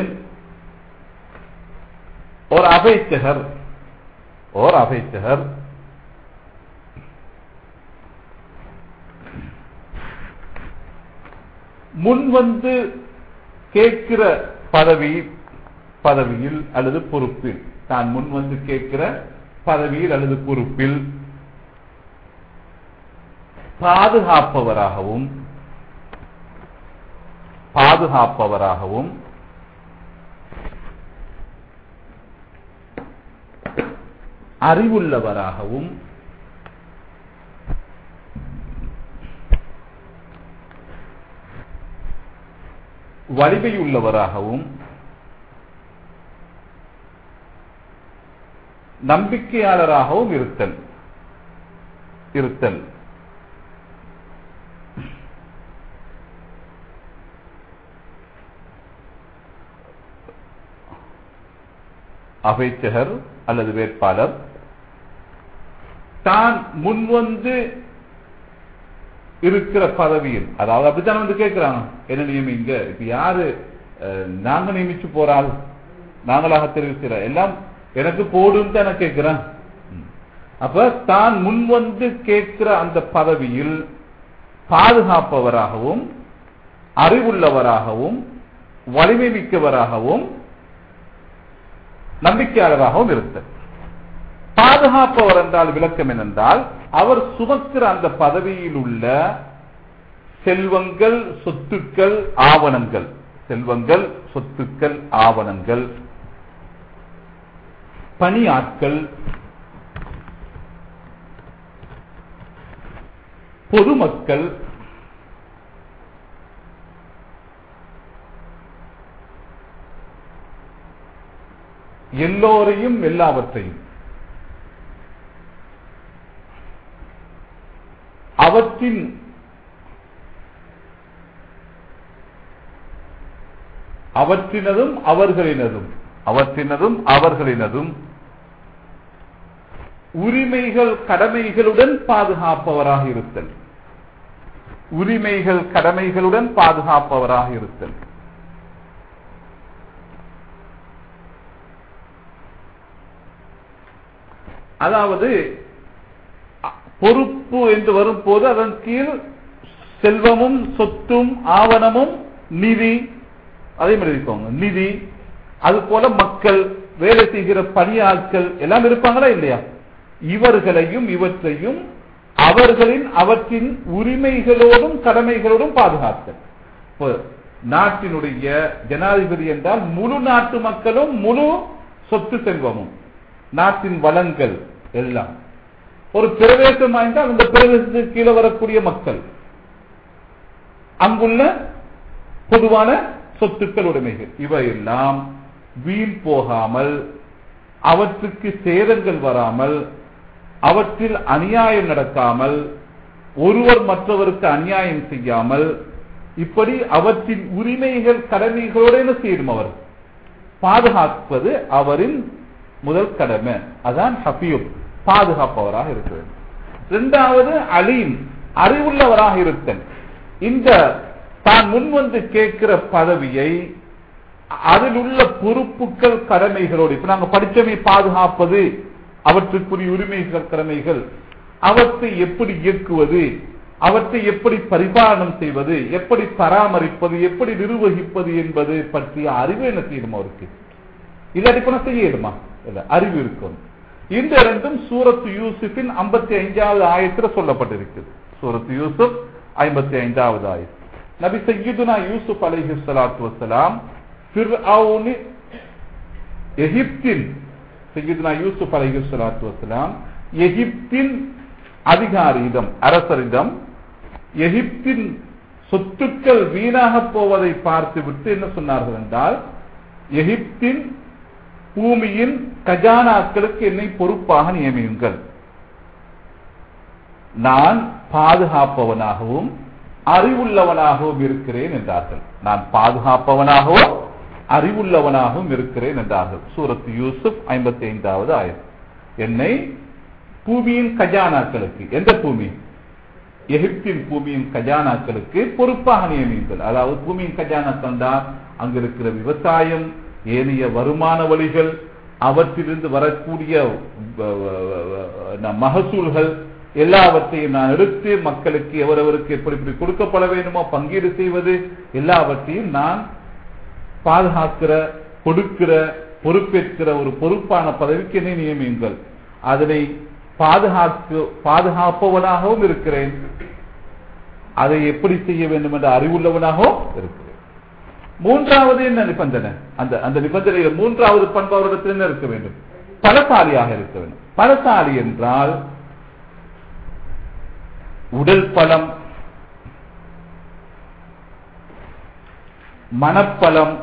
ஒரு அபேட்சகர் ஒரு அபேட்சகர் முன்வந்து கேட்கிற பதவி பதவியில் அல்லது பொறுப்பில், தான் முன்வந்து கேட்கிற பதவியில் அல்லது பொறுப்பில் பாதுகாப்பவராகவும் பாதுகாப்பவராகவும் அறிவுள்ளவராகவும் வலிமையுள்ளவராகவும் நம்பிக்கையாளராகவும் இருத்தல் இருத்தல் அபேட்சகர் அல்லது வேட்பாளர் தான் முன்வந்து இருக்கிற பதவியில், அதாவது அப்படித்தான் வந்து கேட்கிறாங்க, என்ன நியமிங்க, இப்ப யாரு நாங்க நியமிச்சு போறாள், நாங்களாக தெரிவிக்கிற எல்லாம் எனக்கு போடுன்னு தான் கேட்கிறேன். அப்ப தான் முன்வந்து கேட்கிற அந்த பதவியில் பாதுகாப்பவராகவும் அறிவுள்ளவராகவும் வலிமை மிக்கவராகவும் நம்பிக்கையாளராகவும் இருத்தல். பாதுகாப்பவர் என்றால் விளக்கம் என்னென்றால், அவர் சுமக்கிற அந்த பதவியில் உள்ள செல்வங்கள், சொத்துக்கள், ஆவணங்கள் செல்வங்கள் சொத்துக்கள் ஆவணங்கள், பணியாட்கள், பொதுமக்கள், எல்லோரையும் எல்லாவற்றையும் அவற்றின் அவற்றினதும் அவர்களினதும் அவற்றினதும் அவர்களினதும் உரிமைகள் கடமைகளுடன் பாதுகாப்பவராக இருத்தல். உரிமைகள் கடமைகளுடன் பாதுகாப்பவராக இருத்தல். அதாவது பொறுப்பு என்று வரும் போது அதன் கீழ் செல்வமும் சொத்தும் ஆவணமும் நிதி, அதே மாதிரி இருக்கோங்க, நிதி, அது போல மக்கள், வேலை செய்கிற பணியாட்கள் எல்லாம் இருப்பாங்களா இல்லையா? இவர்களையும் இவற்றையும் அவர்களின் அவற்றின் உரிமைகளோடும் கடமைகளோடும் பாதுகாத்தல். நாட்டினுடைய ஜனாதிபதி என்றால் முழு நாட்டு மக்களும் முழு சொத்து செல்வமும் நாட்டின் வளங்கள் எல்லாம். ஒரு பிரதேசம் என்றால் அந்த பிரதேசத்துக்கு கீழே வரக்கூடிய மக்கள், அங்குள்ள பொதுவான சொத்துக்கள், உடைமைகள், இவையெல்லாம் வீண் போகாமல், அவற்றுக்கு சேதங்கள் வராமல், அவற்றில் அநியாயம் நடக்காமல், ஒருவர் மற்றவருக்கு அநியாயம் செய்யாமல், இப்படி அவற்றின் உரிமைகள் கடமைகளோடு என்ன செய்யும் அவர் பாதுகாப்பது அவரின் முதல் கடமை. அதான் ஹஃபீஸ், பாதுகாப்பவராக இருக்க வேண்டும். இரண்டாவது அலீம், அறிவுள்ளவராக இருத்தல். இந்த தான் முன்வந்து கேட்கிற பதவியை அதில் உள்ள பொறுப்புகள் கடமைகளோடு, இப்ப நாங்க படிச்சமை பாதுகாப்பது, அவற்றுக்குரிய உரிமைகள் கடமைகள், அவற்றை எப்படி இயக்குவது, அவற்றை எப்படி பரிபாலனம் செய்வது, எப்படி பராமரிப்பது, எப்படி நிர்வகிப்பது என்பது பற்றிய அறிவு என்ன செய்யணும் அவருக்கு? இல்லாட்டி பணம் செய்யணுமா? இல்ல, அறிவு இருக்கும். இந்த இரண்டும் சூரத்து யூசுஃபின் ஐம்பத்தி ஐந்தாவது ஆயத்தில் சொல்லப்பட்டிருக்கிறது. சூரத்து யூசுப் ஐம்பத்தி ஐந்தாவது ஆயத். நபி சய்யிதுனா யூசுப் அலைஹி ஸலாத்து வஸலாம் ஃபிர்அவுன் எகிப்தின் சய்யிதுனா யூசுப் அலைஹி ஸலாத்து வஸலாம் எகிப்தின் அதிகாரியிடம், அரசரிடம் எகிப்தின் சொத்துக்கள் வீணாக போவதை பார்த்துவிட்டு என்ன சொன்னார்கள் என்றால், எகிப்தின் பூமியின் கஜானாக்களுக்கு என்னை பொறுப்பாக நியமியுங்கள், நான் பாதுகாப்பவனாகவும் அறிவுள்ளவனாகவும் இருக்கிறேன் என்றார்கள். நான் பாதுகாப்பவனாகவும் அறிவுள்ளவனாகவும் இருக்கிறேன் என்றார்கள். சூரத்து யூசுப் ஐம்பத்தி ஐந்தாவது ஆயத். என்னை பூமியின் கஜானாக்களுக்கு, எந்த பூமி? எகிப்தின் பூமியின் கஜானாக்களுக்கு பொறுப்பாக நியமியுங்கள். அதாவது பூமியின் கஜானாக்கள் தான் அங்க இருக்கிற விவசாயம், ஏனைய வருமான வழிகள், அவற்றிலிருந்து வரக்கூடிய மகசூல்கள் எல்லாவற்றையும் நான் எடுத்து மக்களுக்கு எவரவருக்கு எப்படி எப்படி கொடுக்கப்பட வேண்டுமோ பங்கீடு செய்வது, எல்லாவற்றையும் நான் பாதுகாக்கிற, கொடுக்கிற, பொறுப்பேற்கிற ஒரு பொறுப்பான பதவிக்கு என்னை நியமியுங்கள். அதனை பாதுகாப்பு பாதுகாப்பவனாகவும் இருக்கிறேன், அதை எப்படி செய்ய வேண்டும் என்ற அறிவுள்ளவனாகவும் இருக்கிறேன். மூன்றாவது என்ன நிபந்தனை? அந்த அந்த நிபந்தனையில் மூன்றாவது பண்பு அவரிடத்தில் என்ன இருக்க வேண்டும்? பலசாலியாக இருக்க வேண்டும். பலசாலி என்றால் உடல் பலம், மனப்பலம்,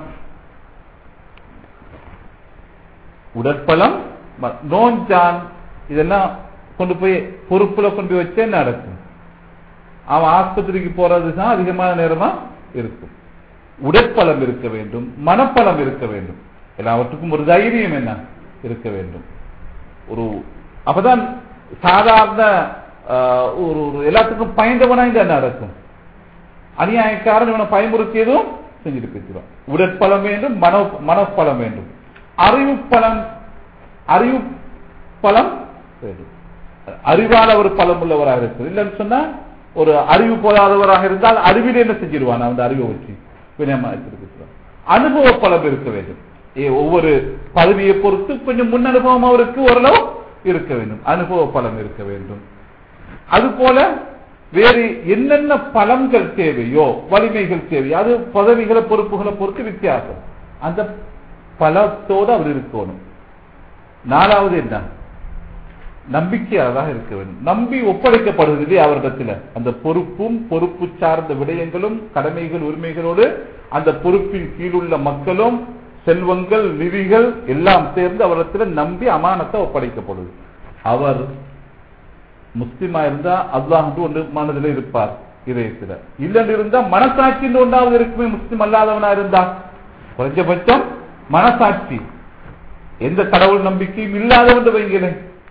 உடற்பலம், நோஞ்சான், இதெல்லாம் கொண்டு போய் பொறுப்புல கொண்டு போய் வச்சா என்ன நடக்கும்? அவன் ஆஸ்பத்திரிக்கு போறதுதான் அதிகமான நேரமா இருக்கும். உடற்பலம் இருக்க வேண்டும், மனப்பலம் இருக்க வேண்டும், எல்லாவற்றுக்கும் ஒரு தைரியம் என்ன இருக்க வேண்டும். ஒரு அப்பதான் சாதாரண ஒரு எல்லாத்துக்கும் பயந்தவனா இந்த நடக்கும். அநியாயக்காரன் இவனை பயமுறுத்தியதும் செஞ்சுட்டு பேசுவான். உடற்பலம் வேண்டும், மன மனப்பலம் வேண்டும், அறிவு பலம், அறிவு பலம் வேண்டும். அறிவான ஒரு பலம் உள்ளவராக இருக்கு. இல்லைன்னு சொன்னா ஒரு அறிவு போதாதவராக இருந்தால் அறிவில் என்ன செஞ்சிருவான்? அந்த அறிவை வச்சு அனுபவ பலம் இருக்க வேண்டும். ஒவ்வொரு பதவியை பொறுத்து கொஞ்சம் முன் அனுபவம் அவருக்கு ஓரளவு இருக்க வேண்டும், அனுபவ பலம் இருக்க வேண்டும். அதுபோல வேறு என்னென்ன பலன்கள் தேவையோ, வலிமைகள் தேவையோ, அது பதவிகளை பொறுப்புகளை பொறுத்து வித்தியாசம். அந்த பலத்தோடு அவர் இருக்கணும். நாலாவது என்ன? நம்பிக்கையாக இருக்க வேண்டும். நம்பி ஒப்படைக்கப்படுவதில்லை அவரிடத்தில் அந்த பொறுப்பும் பொறுப்பு சார்ந்த விடயங்களும் கடமைகள் உரிமைகளோடு அந்த பொறுப்பின் கீழுள்ள மக்களும் செல்வங்கள் நிதிகள் எல்லாம் சேர்ந்து அவரிடத்தில் நம்பி அமானத்தை ஒப்படைக்கப்படுது. அவர் முஸ்லிமா இருந்தா அல்லாஹ் ஒன்று மனதில் இருப்பார், இதயத்தில் இல்லைன்னு இருந்தா மனசாட்சி ஒன்றாவது இருக்குமே. முஸ்லிம் அல்லாதவனா இருந்தா குறைஞ்சபட்சம் மனசாட்சி, எந்த கடவுள் நம்பிக்கையும் இல்லாதவன் வைங்களேன்,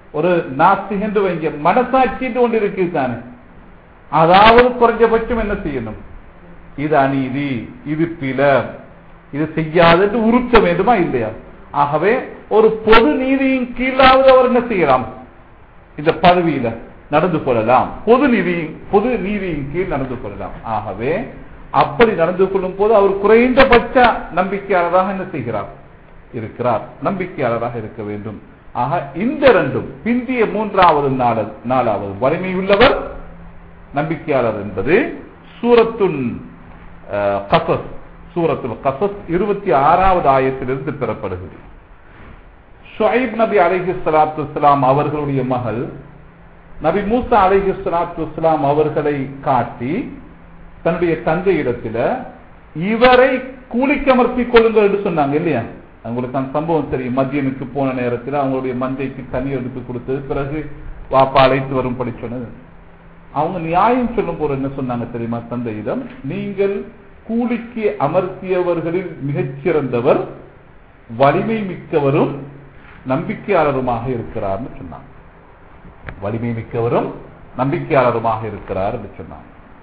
ஒரு நாஸ்திகன்று வைங்க, மனசாட்சிட்டு ஒன்று இருக்கு தானே. அதாவது குறைஞ்சபட்சம் என்ன செய்யணும், இது அநீதி, இது பில, இது செய்யாது உறுத்த வேண்டுமா இல்லையா? ஆகவே ஒரு பொது நீதியின் கீழாவது அவர் என்ன செய்யலாம், இந்த பதவியில நடந்து கொள்ளலாம், பொது நீதி பொது நீதியின் கீழ் நடந்து கொள்ளலாம். ஆகவே அப்படி நடந்து கொள்ளும் போது அவர் குறைந்தபட்ச நம்பிக்கையாளராக என்ன செய்கிறார், இருக்கிறார், நம்பிக்கையாளராக இருக்க வேண்டும். ஆக இந்த ரெண்டும் பிந்திய மூன்றாவது நாலாவது வலிமையுள்ளவர் நம்பிக்கையாளர் என்பது சூரத்துல் கஸஸ் சூரத்துல் கஸஸ் இருபத்தி ஆறாவது ஆயத்திலிருந்து பெறப்படுகிறது. ஷுஐப் நபி அலைஹிஸ்ஸலாத்து வஸ்ஸலாம் அவர்களுடைய மகள் நபி மூசா அலைஹிஸ்ஸலாத்து வஸ்ஸலாம் அவர்களை காட்டி தன்னுடைய தந்தையிடத்தில் இவரை கூலிக்கமர்த்திக் கொள்ளுங்கள் என்று சொன்னாங்க இல்லையா? அவங்களுக்கு அந்த சம்பவம் தெரியும். மத்தியனுக்கு போன நேரத்தில் அவங்களுடைய மந்தைக்கு தண்ணி எடுத்து கொடுத்தது, பிறகு வாப்பா அழைத்து வரும்படி சொன்னது. அவங்க நியாயம் சொல்லும் போது என்ன சொன்னாங்க தெரியுமா தந்தையிடம், நீங்கள் கூலிக்கு அமர்த்தியவர்களில் மிகச்சிறந்தவர், வலிமை மிக்கவரும் நம்பிக்கையாளருமாக இருக்கிறார்னு சொன்னாங்க. வலிமை மிக்கவரும் நம்பிக்கையாளருமாக இருக்கிறார் என்று சொன்னாங்க.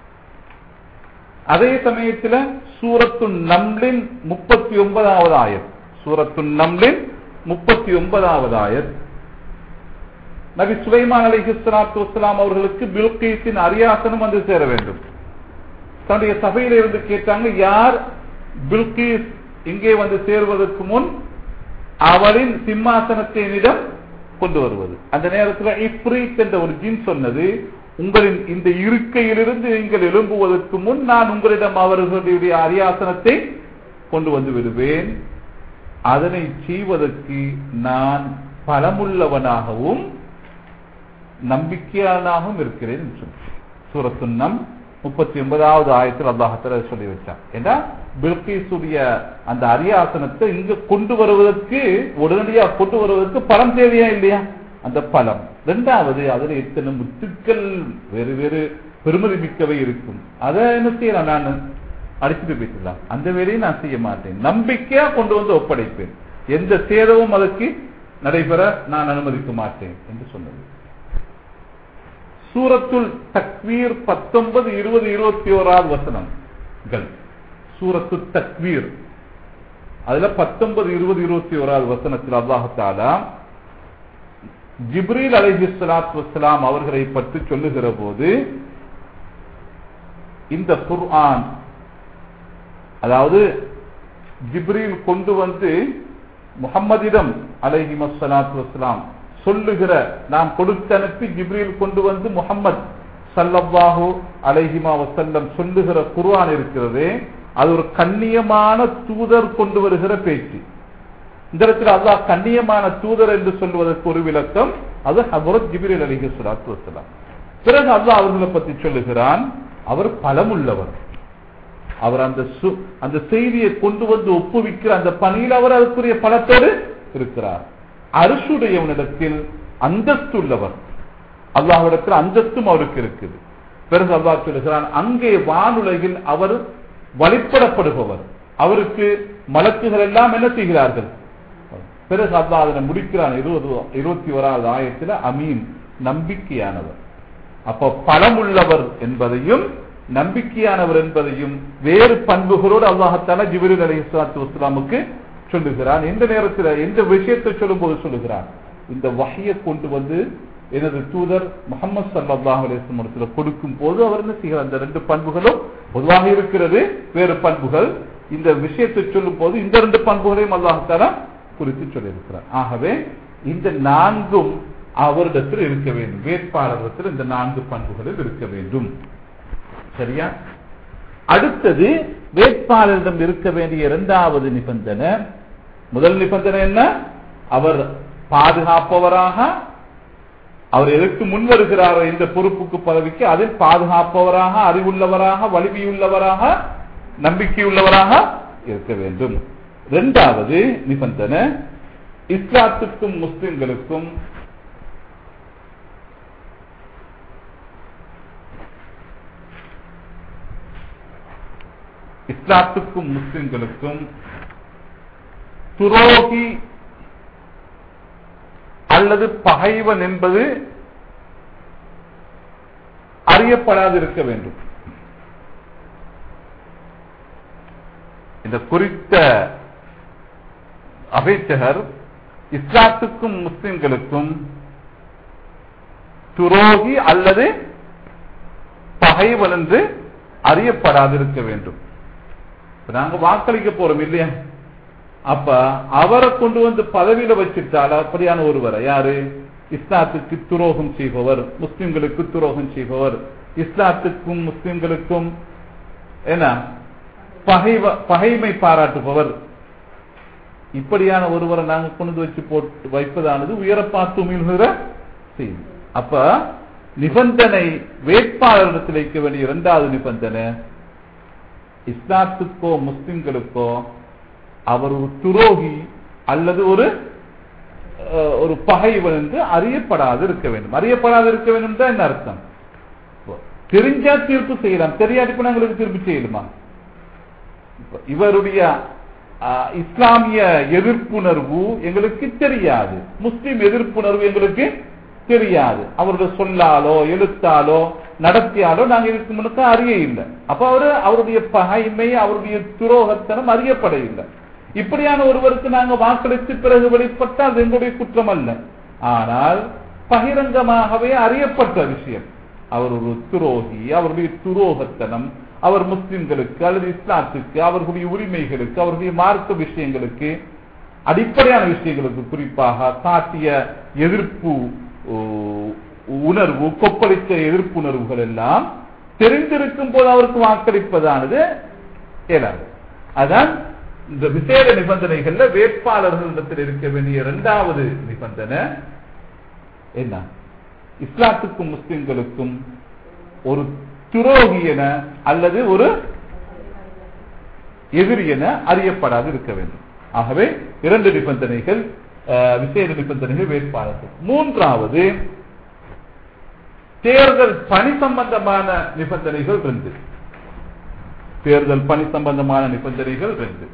அதே சமயத்தில் சூரத்து நம்லின் முப்பத்தி ஒன்பதாவது ஆயத் சூரத்து நம்லின் முப்பத்தி ஒன்பதாவது ஆயத் நபி சுலைமான் அலைஹிஸ்ஸலாத்து வஸ்ஸலாம் அவர்களுக்கு பில்கீஸின் அரியாசனம் வந்து சேர வேண்டும். தன்னுடைய சபையில இருந்து கேட்டாங்க, யார் பில்கீஸ் இங்கே வந்து சேருவதற்கு முன் அவளின் சிம்மாசனத்தை என்னிடம் கொண்டு வருவது. அந்த நேரத்தில் இப்ரீத் என்ற ஒரு ஜின் சொன்னது, உங்களின் இந்த இருக்கையிலிருந்து நீங்கள் எழும்புவதற்கு முன் நான் உங்களிடம் அவர்களுடைய அரியாசனத்தை கொண்டு வந்து விடுவேன். அதனை செய்வதற்கு நான் பலமுள்ளவனாகவும் நம்பிக்கையாளனாகவும் இருக்கிறேன். சூரத்து நம் முப்பத்தி ஒன்பதாவது ஆயத்தில் அல்லாஹ் சொல்லி வச்சான். ஏன்னா பில்கீசுடைய அந்த அரியாசனத்தை இங்க கொண்டு வருவதற்கு, உடனடியாக கொண்டு வருவதற்கு பலம் தேவையா இல்லையா? அந்த பலம். இரண்டாவது, அதில் எத்தனை முத்துக்கள் வேறு வேறு பெருமதி மிக்கவை இருக்கும். அதை என்ன செய்யலாம், நான் அடிச்சுட்டு போயிடலாம். அந்த வேலையை நான் செய்ய மாட்டேன், நம்பிக்கையா கொண்டு வந்து ஒப்படைப்பேன், எந்த சேதமும் அதற்கு நடைபெற நான் அனுமதிக்க மாட்டேன் என்று சொன்னது. சூரத்துல் தக்வீர் பத்தொன்பது இருபது இருபத்தி ஓராவது வசனங்கள். சூரத்து தக்வீர் அதுல பத்தொன்பது இருபது இருபத்தி ஓராவது வசனத்தில் அல்லாஹ் தஆலா ஜிப்ரீல் அலைஹிஸ்ஸலாத்து வஸ்ஸலாம் அவர்களை பற்றி சொல்லுகிற போது, இந்த குர்ஆன் அதாவது ஜிப்ரீல் கொண்டு வந்து முஹம்மதிடம் அலைஹிஸ்ஸலாத்து வஸ்ஸலாம் சொல்லுகிற, நாம் கொடுத்து அனுப்பி ஜிப்ரீல் கொண்டு வந்து முஹம்மது ஸல்லல்லாஹு அலைஹி வஸல்லம் சொல்லுகிற குர்ஆன் இருக்கிறதே, அது ஒரு கண்ணியமான தூதர் கொண்டு வருகிற பேச்சு. இந்த இடத்துல அல்லாஹ் கண்ணியமான தூதர் என்று சொல்வதற்கு ஒரு விளக்கம், அது ஹஜ்ரத் ஜிப்ரீல் அலைஹிஸ்ஸலாத்து வஸ்ஸலாம். பிறகு அல்லாஹ் அவர்களை பற்றி சொல்லுகிறான், அவர் பலமுள்ளவர், அவர் அந்த அந்த செய்தியை கொண்டு வந்து ஒப்புவிக்கிற அந்த பணியில் அவர் அதற்குரிய பலத்தோடு இருக்கிறார். அர்ஷுடையவனிடத்தில் அந்தஸ்து உள்ளவர், அல்லாஹ்விடத்தில் அந்தஸ்தும் அவருக்கு இருக்குது. பிறகு அல்லாஹ் சொல்லுகிறான், அங்கே வானுலகில் அவர் வழிபடப்படுபவர், அவருக்கு மலக்குகள் எல்லாம் என்ன செய்கிறார்கள். பிறகு அல்லாஹ் அதனை முடிக்கிறான் இருபது இருபத்தி ஓராவது ஆயத்தில், அமீன் நம்பிக்கையானவர். அப்போ பலமுள்ளவர் என்பதையும் நம்பிக்கையானவர் என்பதையும் வேறு பண்புகளோடு அல்லாஹ் தஆலா ஜிப்ரீல் அலைஹிஸ்ஸலாத்து வஸ்ஸலாமுக்கு சொல்லுகிறான். இந்த நேரத்தில் எந்த விஷயத்தை சொல்லும் போது சொல்லுகிறான், இந்த வஹ்யை கொண்டு வந்து எனது தூதர் முஹம்மது ஸல்லல்லாஹு அலைஹி வஸல்லம் கொடுக்கும் போது அவர் என்ன செய்கிறார், இந்த ரெண்டு பண்புகளும் பொதுவாக இருக்கிறது, வேறு பண்புகள். இந்த விஷயத்தை சொல்லும் போது இந்த ரெண்டு பண்புகளையும் அல்லாஹ் தஆலா குறித்து சொல்லியிருக்கிறார். ஆகவே இந்த நான்கும் அவரிடத்தில் இருக்க வேண்டும், வேட்பாளரிடத்தில் இந்த நான்கு பண்புகளில் இருக்க வேண்டும். சரியா? அடுத்தது வேட்பாளரிடம் இருக்க வேண்டிய இரண்டாவது நிபந்தனை. முதல் நிபந்தனை என்ன, அவர் பாதுகாப்பவராக, அவர் எதற்கு முன் வருகிறாரோ இந்த பொறுப்புக்கு பதவிக்கு அதில் பாதுகாப்பவராக, அறிவுள்ளவராக, வலிமையுள்ளவராக, நம்பிக்கையுள்ளவராக இருக்க வேண்டும். இரண்டாவது நிபந்தனை, இஸ்லாத்துக்கும் முஸ்லிம்களுக்கும் இஸ்லாத்துக்கும் முஸ்லிம்களுக்கும் துரோகி அல்லது பகைவன் என்பது அறியப்படாதிருக்க வேண்டும். இந்த குறித்த அபேட்சகர் இஸ்லாத்துக்கும் முஸ்லிம்களுக்கும் துரோகி அல்லது பகைவன் என்று அறியப்படாதிருக்க வேண்டும். நாங்க வாக்களிக்க போறோம் இல்லையா, அப்ப அவரை கொண்டு வந்து பதவியில வச்சிட்டால் அப்படியான ஒருவரை யாரு, இஸ்லாத்துக்கு துரோகம் செய்பவர், முஸ்லிம்களுக்கு துரோகம் செய்பவர், இஸ்லாத்துக்கும் முஸ்லிம்களுக்கும் என்ன பகைமை பாராட்டுபவர், இப்படியான ஒருவரை நாங்க கொண்டு வச்சு போட்டு வைப்பதானது உயர பார்த்து மீள்கிற செய்தி. அப்ப நிபந்தனை வேட்பாளரிடத்தில் வைக்க வேண்டிய இரண்டாவது நிபந்தனை, இஸ்லாத்துக்கோ முஸ்லிம்களுக்கோ அவர் ஒரு துரோகி அல்லது ஒரு ஒரு பகைவன் என்று அறியப்படாது இருக்க வேண்டும். அறியப்படாது இருக்க வேண்டும் தான் என்ன அர்த்தம்? தெரிஞ்சா தீர்ப்பு செய்யலாம், தெரியாத நாங்களுக்கு தீர்ப்பு செய்யணுமா? இவருடைய இஸ்லாமிய எதிர்ப்புணர்வு எங்களுக்கு தெரியாது, முஸ்லிம் எதிர்ப்புணர்வு எங்களுக்கு தெரியாது, அவருடைய சொல்லாலோ எழுத்தாலோ நடத்தியாலோ நாங்கள் இதுக்கு முன்னுக்கு அறிய இல்லை. அப்ப அவரு அவருடைய பகைமை அவருடைய துரோகத்தனம் அறியப்பட இல்லை. இப்படியான ஒருவருக்கு நாங்கள் வாக்களித்து பிறகு வெளிப்பட்டால் அது எங்களுடைய குற்றம் அல்ல. ஆனால் பகிரங்கமாகவே அறியப்பட்ட விஷயம், அவர் ஒரு துரோகி, அவருடைய துரோகத்தனம் அவர் முஸ்லிம்களுக்கு அல்லது இஸ்லாத்துக்கு அவர்களுடைய உரிமைகளுக்கு அவருடைய மார்க்க விஷயங்களுக்கு அடிப்படையான விஷயங்களுக்கு குறிப்பாக காட்டிய எதிர்ப்பு உணர்வு, கொப்பளித்த எதிர்ப்பு உணர்வுகள் எல்லாம் தெரிந்திருக்கும் போது அவருக்கு வாக்களிப்பதானது இயலாது. அதான் இந்த விசேட நிபந்தனைகள்ல வேட்பாளர்களிடத்தில் இருக்க வேண்டிய இரண்டாவது நிபந்தனை என்ன, இஸ்லாத்துக்கும் முஸ்லிம்களுக்கும் ஒரு துரோகி என அல்லது ஒரு எதிரி என அறியப்படாது இருக்க வேண்டும். ஆகவே இரண்டு நிபந்தனைகள் விசேட நிபந்தனைகள் வேட்பாளர்கள். மூன்றாவது தேர்தல் பணி சம்பந்தமான நிபந்தனைகள் ரெண்டு. தேர்தல் பணி சம்பந்தமான நிபந்தனைகள் ரெண்டு.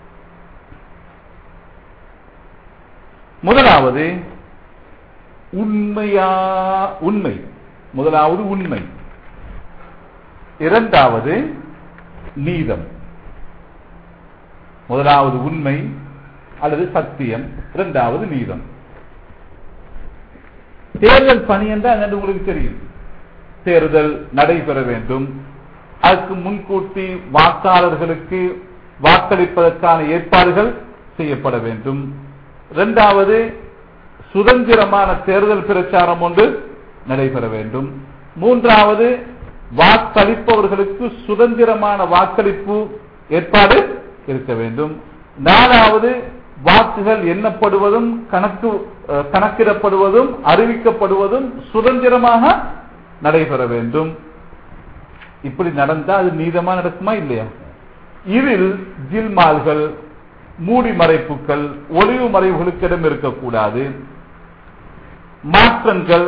முதலாவது உண்மையா உண்மை முதலாவது உண்மை, இரண்டாவது நீதம். முதலாவது உண்மை அல்லது சத்தியம், இரண்டாவது நீதம். தேர்தல் பணி என்றால் உங்களுக்கு தெரியும், தேர்தல் நடைபெற வேண்டும், அதற்கு முன்கூட்டி வாக்காளர்களுக்கு வாக்களிப்பதற்கான ஏற்பாடுகள் செய்யப்பட வேண்டும். இரண்டாவது சுதந்திரமான தேர்தல் பிரச்சாரம் ஒன்று நடைபெற வேண்டும். மூன்றாவது வாக்களிப்பவர்களுக்கு சுதந்திரமான வாக்களிப்பு ஏற்பாடு இருக்க வேண்டும். நாலாவது வாக்குகள் எண்ணப்படுவதும் கணக்கு கணக்கிடப்படுவதும் அறிவிக்கப்படுவதும் சுதந்திரமாக நடைபெற வேண்டும். இப்படி நடந்தா அது நீதமா நடக்குமா இல்லையா? இதில் ஜில்மால்கள், மூடி மறைப்புகள், ஒளிவு மறைவுகளுக்கு இடம் இருக்கக்கூடாது, மாற்றங்கள்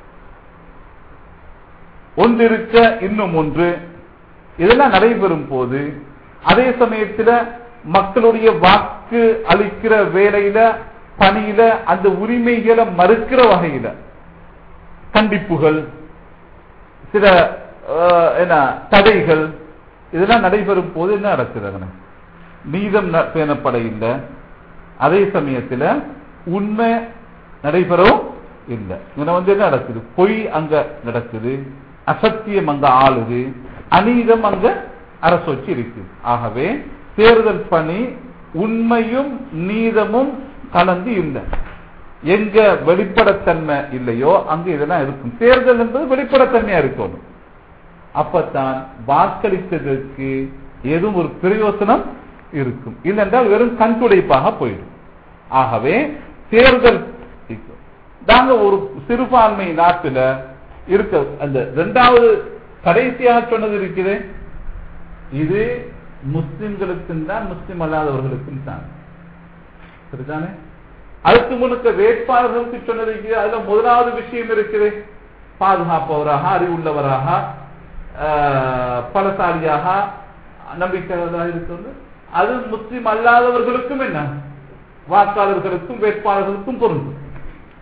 ஒன்றிருக்க இன்னும் ஒன்று, இதெல்லாம் நடைபெறும் போது அதே சமயத்தில் மக்களுடைய வாக்கு அளிக்கிற வேலையில பணியில அந்த உரிமைகளை மறுக்கிற வகையில கண்டிப்புகள், சில என்ன தடைகள், இதெல்லாம் நடைபெறும் போது என்ன நடக்கிறது? நீதம் பேணப்பட இல்லை, அதே சமயத்தில் உண்மை நடைபெறவும் இல்லை. வந்து என்ன நடக்குது? பொய் அங்க நடக்குது, அசத்தியம் அங்க ஆளுது, அநீதம் அங்க அரசொச்சி இருக்கு. ஆகவே தேர்தல் பணி உண்மையும் நீதமும் கலந்து இல்லை. எங்க வெளிப்படத்தன்மை இல்லையோ அங்க இதெல்லாம் இருக்கும். தேர்தல் என்பது வெளிப்படத்தன்மையா இருக்கணும். அப்பத்தான் வாக்களித்ததற்கு ஏதும் ஒரு பிரயோசனம் இருக்கும், இல்லைன்றால் வெறும் கண்துடைப்பாக போயிடும். ஆகவே தேர்தல் தாங்க ஒரு சிறுபான்மை நாட்டில் இருக்க அந்த இரண்டாவது கடைசியாக சொன்னது இருக்குது, இது முஸ்லிம்களுக்கும் தான் முஸ்லிம் அல்லாதவர்களுக்கும் தான். சரிதானே? அதுக்கு முன்னுக்கு வேட்பாளர்களுக்கு சொன்னது இருக்குது. அதுல முதலாவது விஷயம் இருக்குது, பாதுகாப்பவராக, அறிவுள்ளவராக, பலசாலியாக, நம்பிக்கையாக இருக்கிறது. அது முஸ்லிம் அல்லாதவர்களுக்கும் என்ன வாக்காளர்களுக்கும் வேட்பாளர்களுக்கும் பொருந்தும்.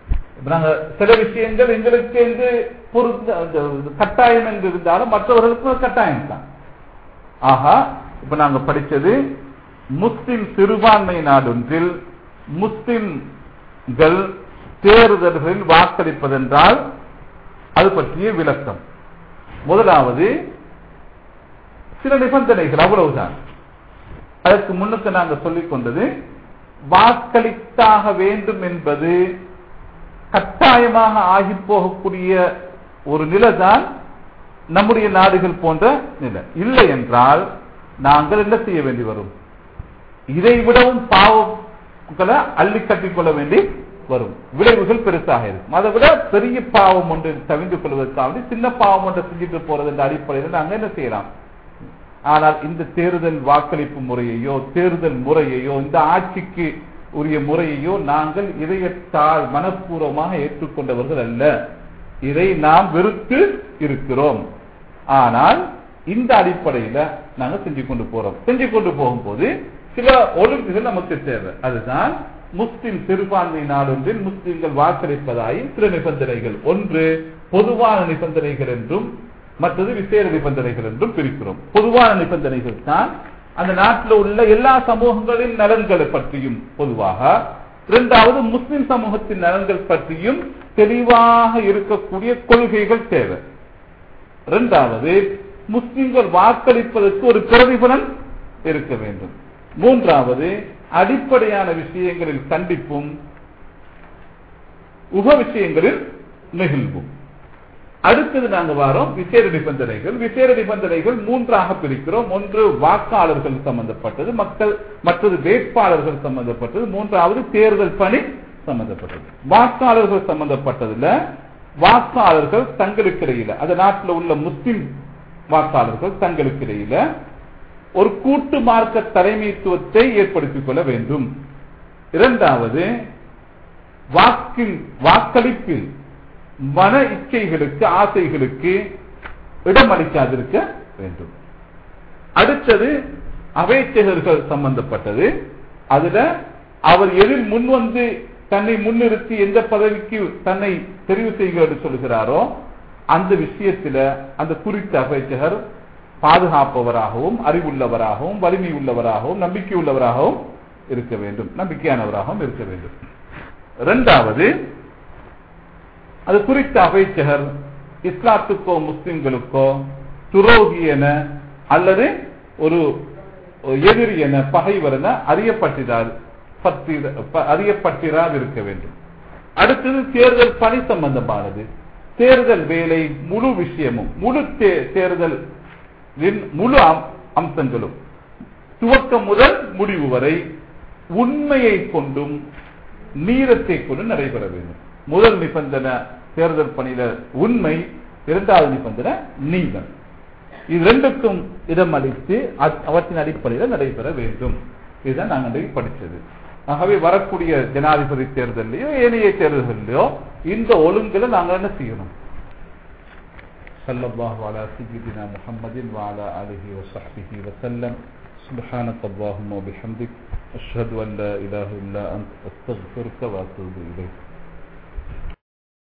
நாங்க சில விஷயங்கள் எங்களுக்கு என்று பொருத்த கட்டாயம் என்று இருந்தாலும் மற்றவர்களுக்கும் கட்டாயம் தான். ஆகா, இப்ப நாங்க படிச்சது முஸ்லிம் சிறுபான்மை நாடொன்றில் முஸ்லிம்கள் தேர்தல்களில் வாக்களிப்பதென்றால் அது பற்றிய விளக்கம். முதலாவது சில நிபந்தனைகள், அவ்வளவுதான். அதற்கு முன்னுக்கு நாங்கள் சொல்லிக் கொண்டது, வாக்களித்தாக வேண்டும் என்பது கட்டாயமாக ஆகி போகக்கூடிய ஒரு நிலைதான் நம்முடைய நாடுகள் போன்ற நிலை. இல்லை என்றால் நாங்கள் என்ன செய்ய வேண்டி வரும்? இதை விடவும் பாவங்களை அள்ளி கட்டிக்கொள்ள வேண்டி வரும். விளைவுகள் பெருசாக இருக்கும். அதை விட பெரிய பாவம் ஒன்று தவிர்த்து கொள்வதற்காக சின்ன பாவம் ஒன்றை செஞ்சுட்டு போறது என்ற அடிப்படையில் நாங்கள் என்ன செய்யலாம். ஆனால் இந்த தேர்தல் வாக்களிப்பு முறையையோ தேர்தல் முறையையோ இந்த ஆட்சிக்கு உரிய முறையையோ நாங்கள் இதயத்தால் மனப்பூர்வமாக ஏற்றுக்கொண்டவர்கள் அல்ல. இதை நாம் வெறுத்து இருக்கிறோம். ஆனால் இந்த அடிப்படையில நாங்கள் செஞ்சு கொண்டு போறோம். செஞ்சு கொண்டு போகும்போது சில ஒழுங்குகள் நமக்கு தேவை. அதுதான் முஸ்லிம் சிறுபான்மை நாடொன்றில் முஸ்லிம்கள் வாக்களிப்பதாயின் சில நிபந்தனைகள். ஒன்று பொதுவான நிபந்தனைகள் என்றும் மற்றது விசேட நிபந்தனைகள் என்றும் பிரிக்கிறோம். பொதுவான நிபந்தனைகள் தான் அந்த நாட்டில் உள்ள எல்லா சமூகங்களின் நலன்களை பற்றியும் பொதுவாக, இரண்டாவது முஸ்லிம் சமூகத்தின் நலன்கள் பற்றியும் தெளிவாக இருக்கக்கூடிய கொள்கைகள் தேவை. இரண்டாவது முஸ்லிம்கள் வாக்களிப்பதற்கு ஒரு பிரதிபலன் இருக்க வேண்டும். மூன்றாவது அடிப்படையான விஷயங்களில் கண்டிப்பும் உப விஷயங்களில் நெகிழ்வும். அடுத்தது நாங்கள் வாரோம் விசேட நிபந்தனைகள். விசேட நிபந்தனைகள் மூன்றாக பிரிக்கிறோம். ஒன்று வாக்காளர்கள் சம்பந்தப்பட்டது, மக்கள் மற்றது வேட்பாளர்கள் சம்பந்தப்பட்டது, மூன்றாவது தேர்தல் பணி சம்பந்தப்பட்டது. வாக்காளர்கள் சம்பந்தப்பட்டதுல வாக்காளர்கள் தங்களுக்கு இடையில, அந்த நாட்டில் உள்ள முஸ்லிம் வாக்காளர்கள் தங்களுக்கு இடையில ஒரு கூட்டு மார்க்க தலைமைத்துவத்தை ஏற்படுத்திக் கொள்ள வேண்டும். இரண்டாவது வாக்கில் வாக்களிப்பில் மன இச்சைகளுக்கு ஆசைகளுக்கு இடமளிக்காதிருக்க வேண்டும். அடுத்தது அவைச்சகர்கள் சம்பந்தப்பட்டது. அதுல அவர் எதில் முன்வந்து தன்னை முன்னிறுத்தி எந்த பதவிக்கு தன்னை தெரிவு செய்கிறது சொல்கிறாரோ அந்த விஷயத்தில் அந்த குறித்த அவைச்சகர் பாதுகாப்பவராகவும் அறிவுள்ளவராகவும் வலிமை உள்ளவராகவும் நம்பிக்கை உள்ளவராகவும் இருக்க வேண்டும், நம்பிக்கையானவராகவும் இருக்க வேண்டும். இரண்டாவது அது குறித்த அவைச்சகர் இஸ்லாத்துக்கோ முஸ்லிம்களுக்கோ துரோகி என அல்லது ஒரு எதிரி என பகைவர் என அறியப்பட்டிராது அறியப்பட்டிராது இருக்க வேண்டும். அடுத்தது தேர்தல் பணி சம்பந்தமானது. தேர்தல் வேலை முழு விஷயமும் முழு தேர்தல் முழு அம்சங்களும் துவக்கம் முதல் முடிவு வரை உண்மையை கொண்டும் நீரத்தை கொண்டும் நடைபெற வேண்டும். முதல் நிபந்தனை தேர்தல் பணியில உண்மை, இரண்டாவது நிபந்தனை நீதம். இது ரெண்டுக்கும் இடம் அளித்து அவற்றின் அடிப்படையில் நடைபெற வேண்டும். இதுதான் நாங்கள் படித்தது. ஆகவே வரக்கூடிய ஜனாதிபதி தேர்தலையோ ஏனைய தேர்தல்லையோ இந்த ஒழுங்குல நாங்கள் என்ன செய்யணும்? ஸல்லல்லாஹு அலா சய்யிதினா முஹம்மதின் வ அலா ஆலிஹி வ ஸஹ்பிஹி வ ஸல்லம். சுப்ஹானக அல்லாஹும்ம வ பிஹம்திக் அஷ்ஹது அன் லா இலாஹா இல்லா அன்த அஸ்தக்ஃபிருக வ அத்தூபு இலைக்.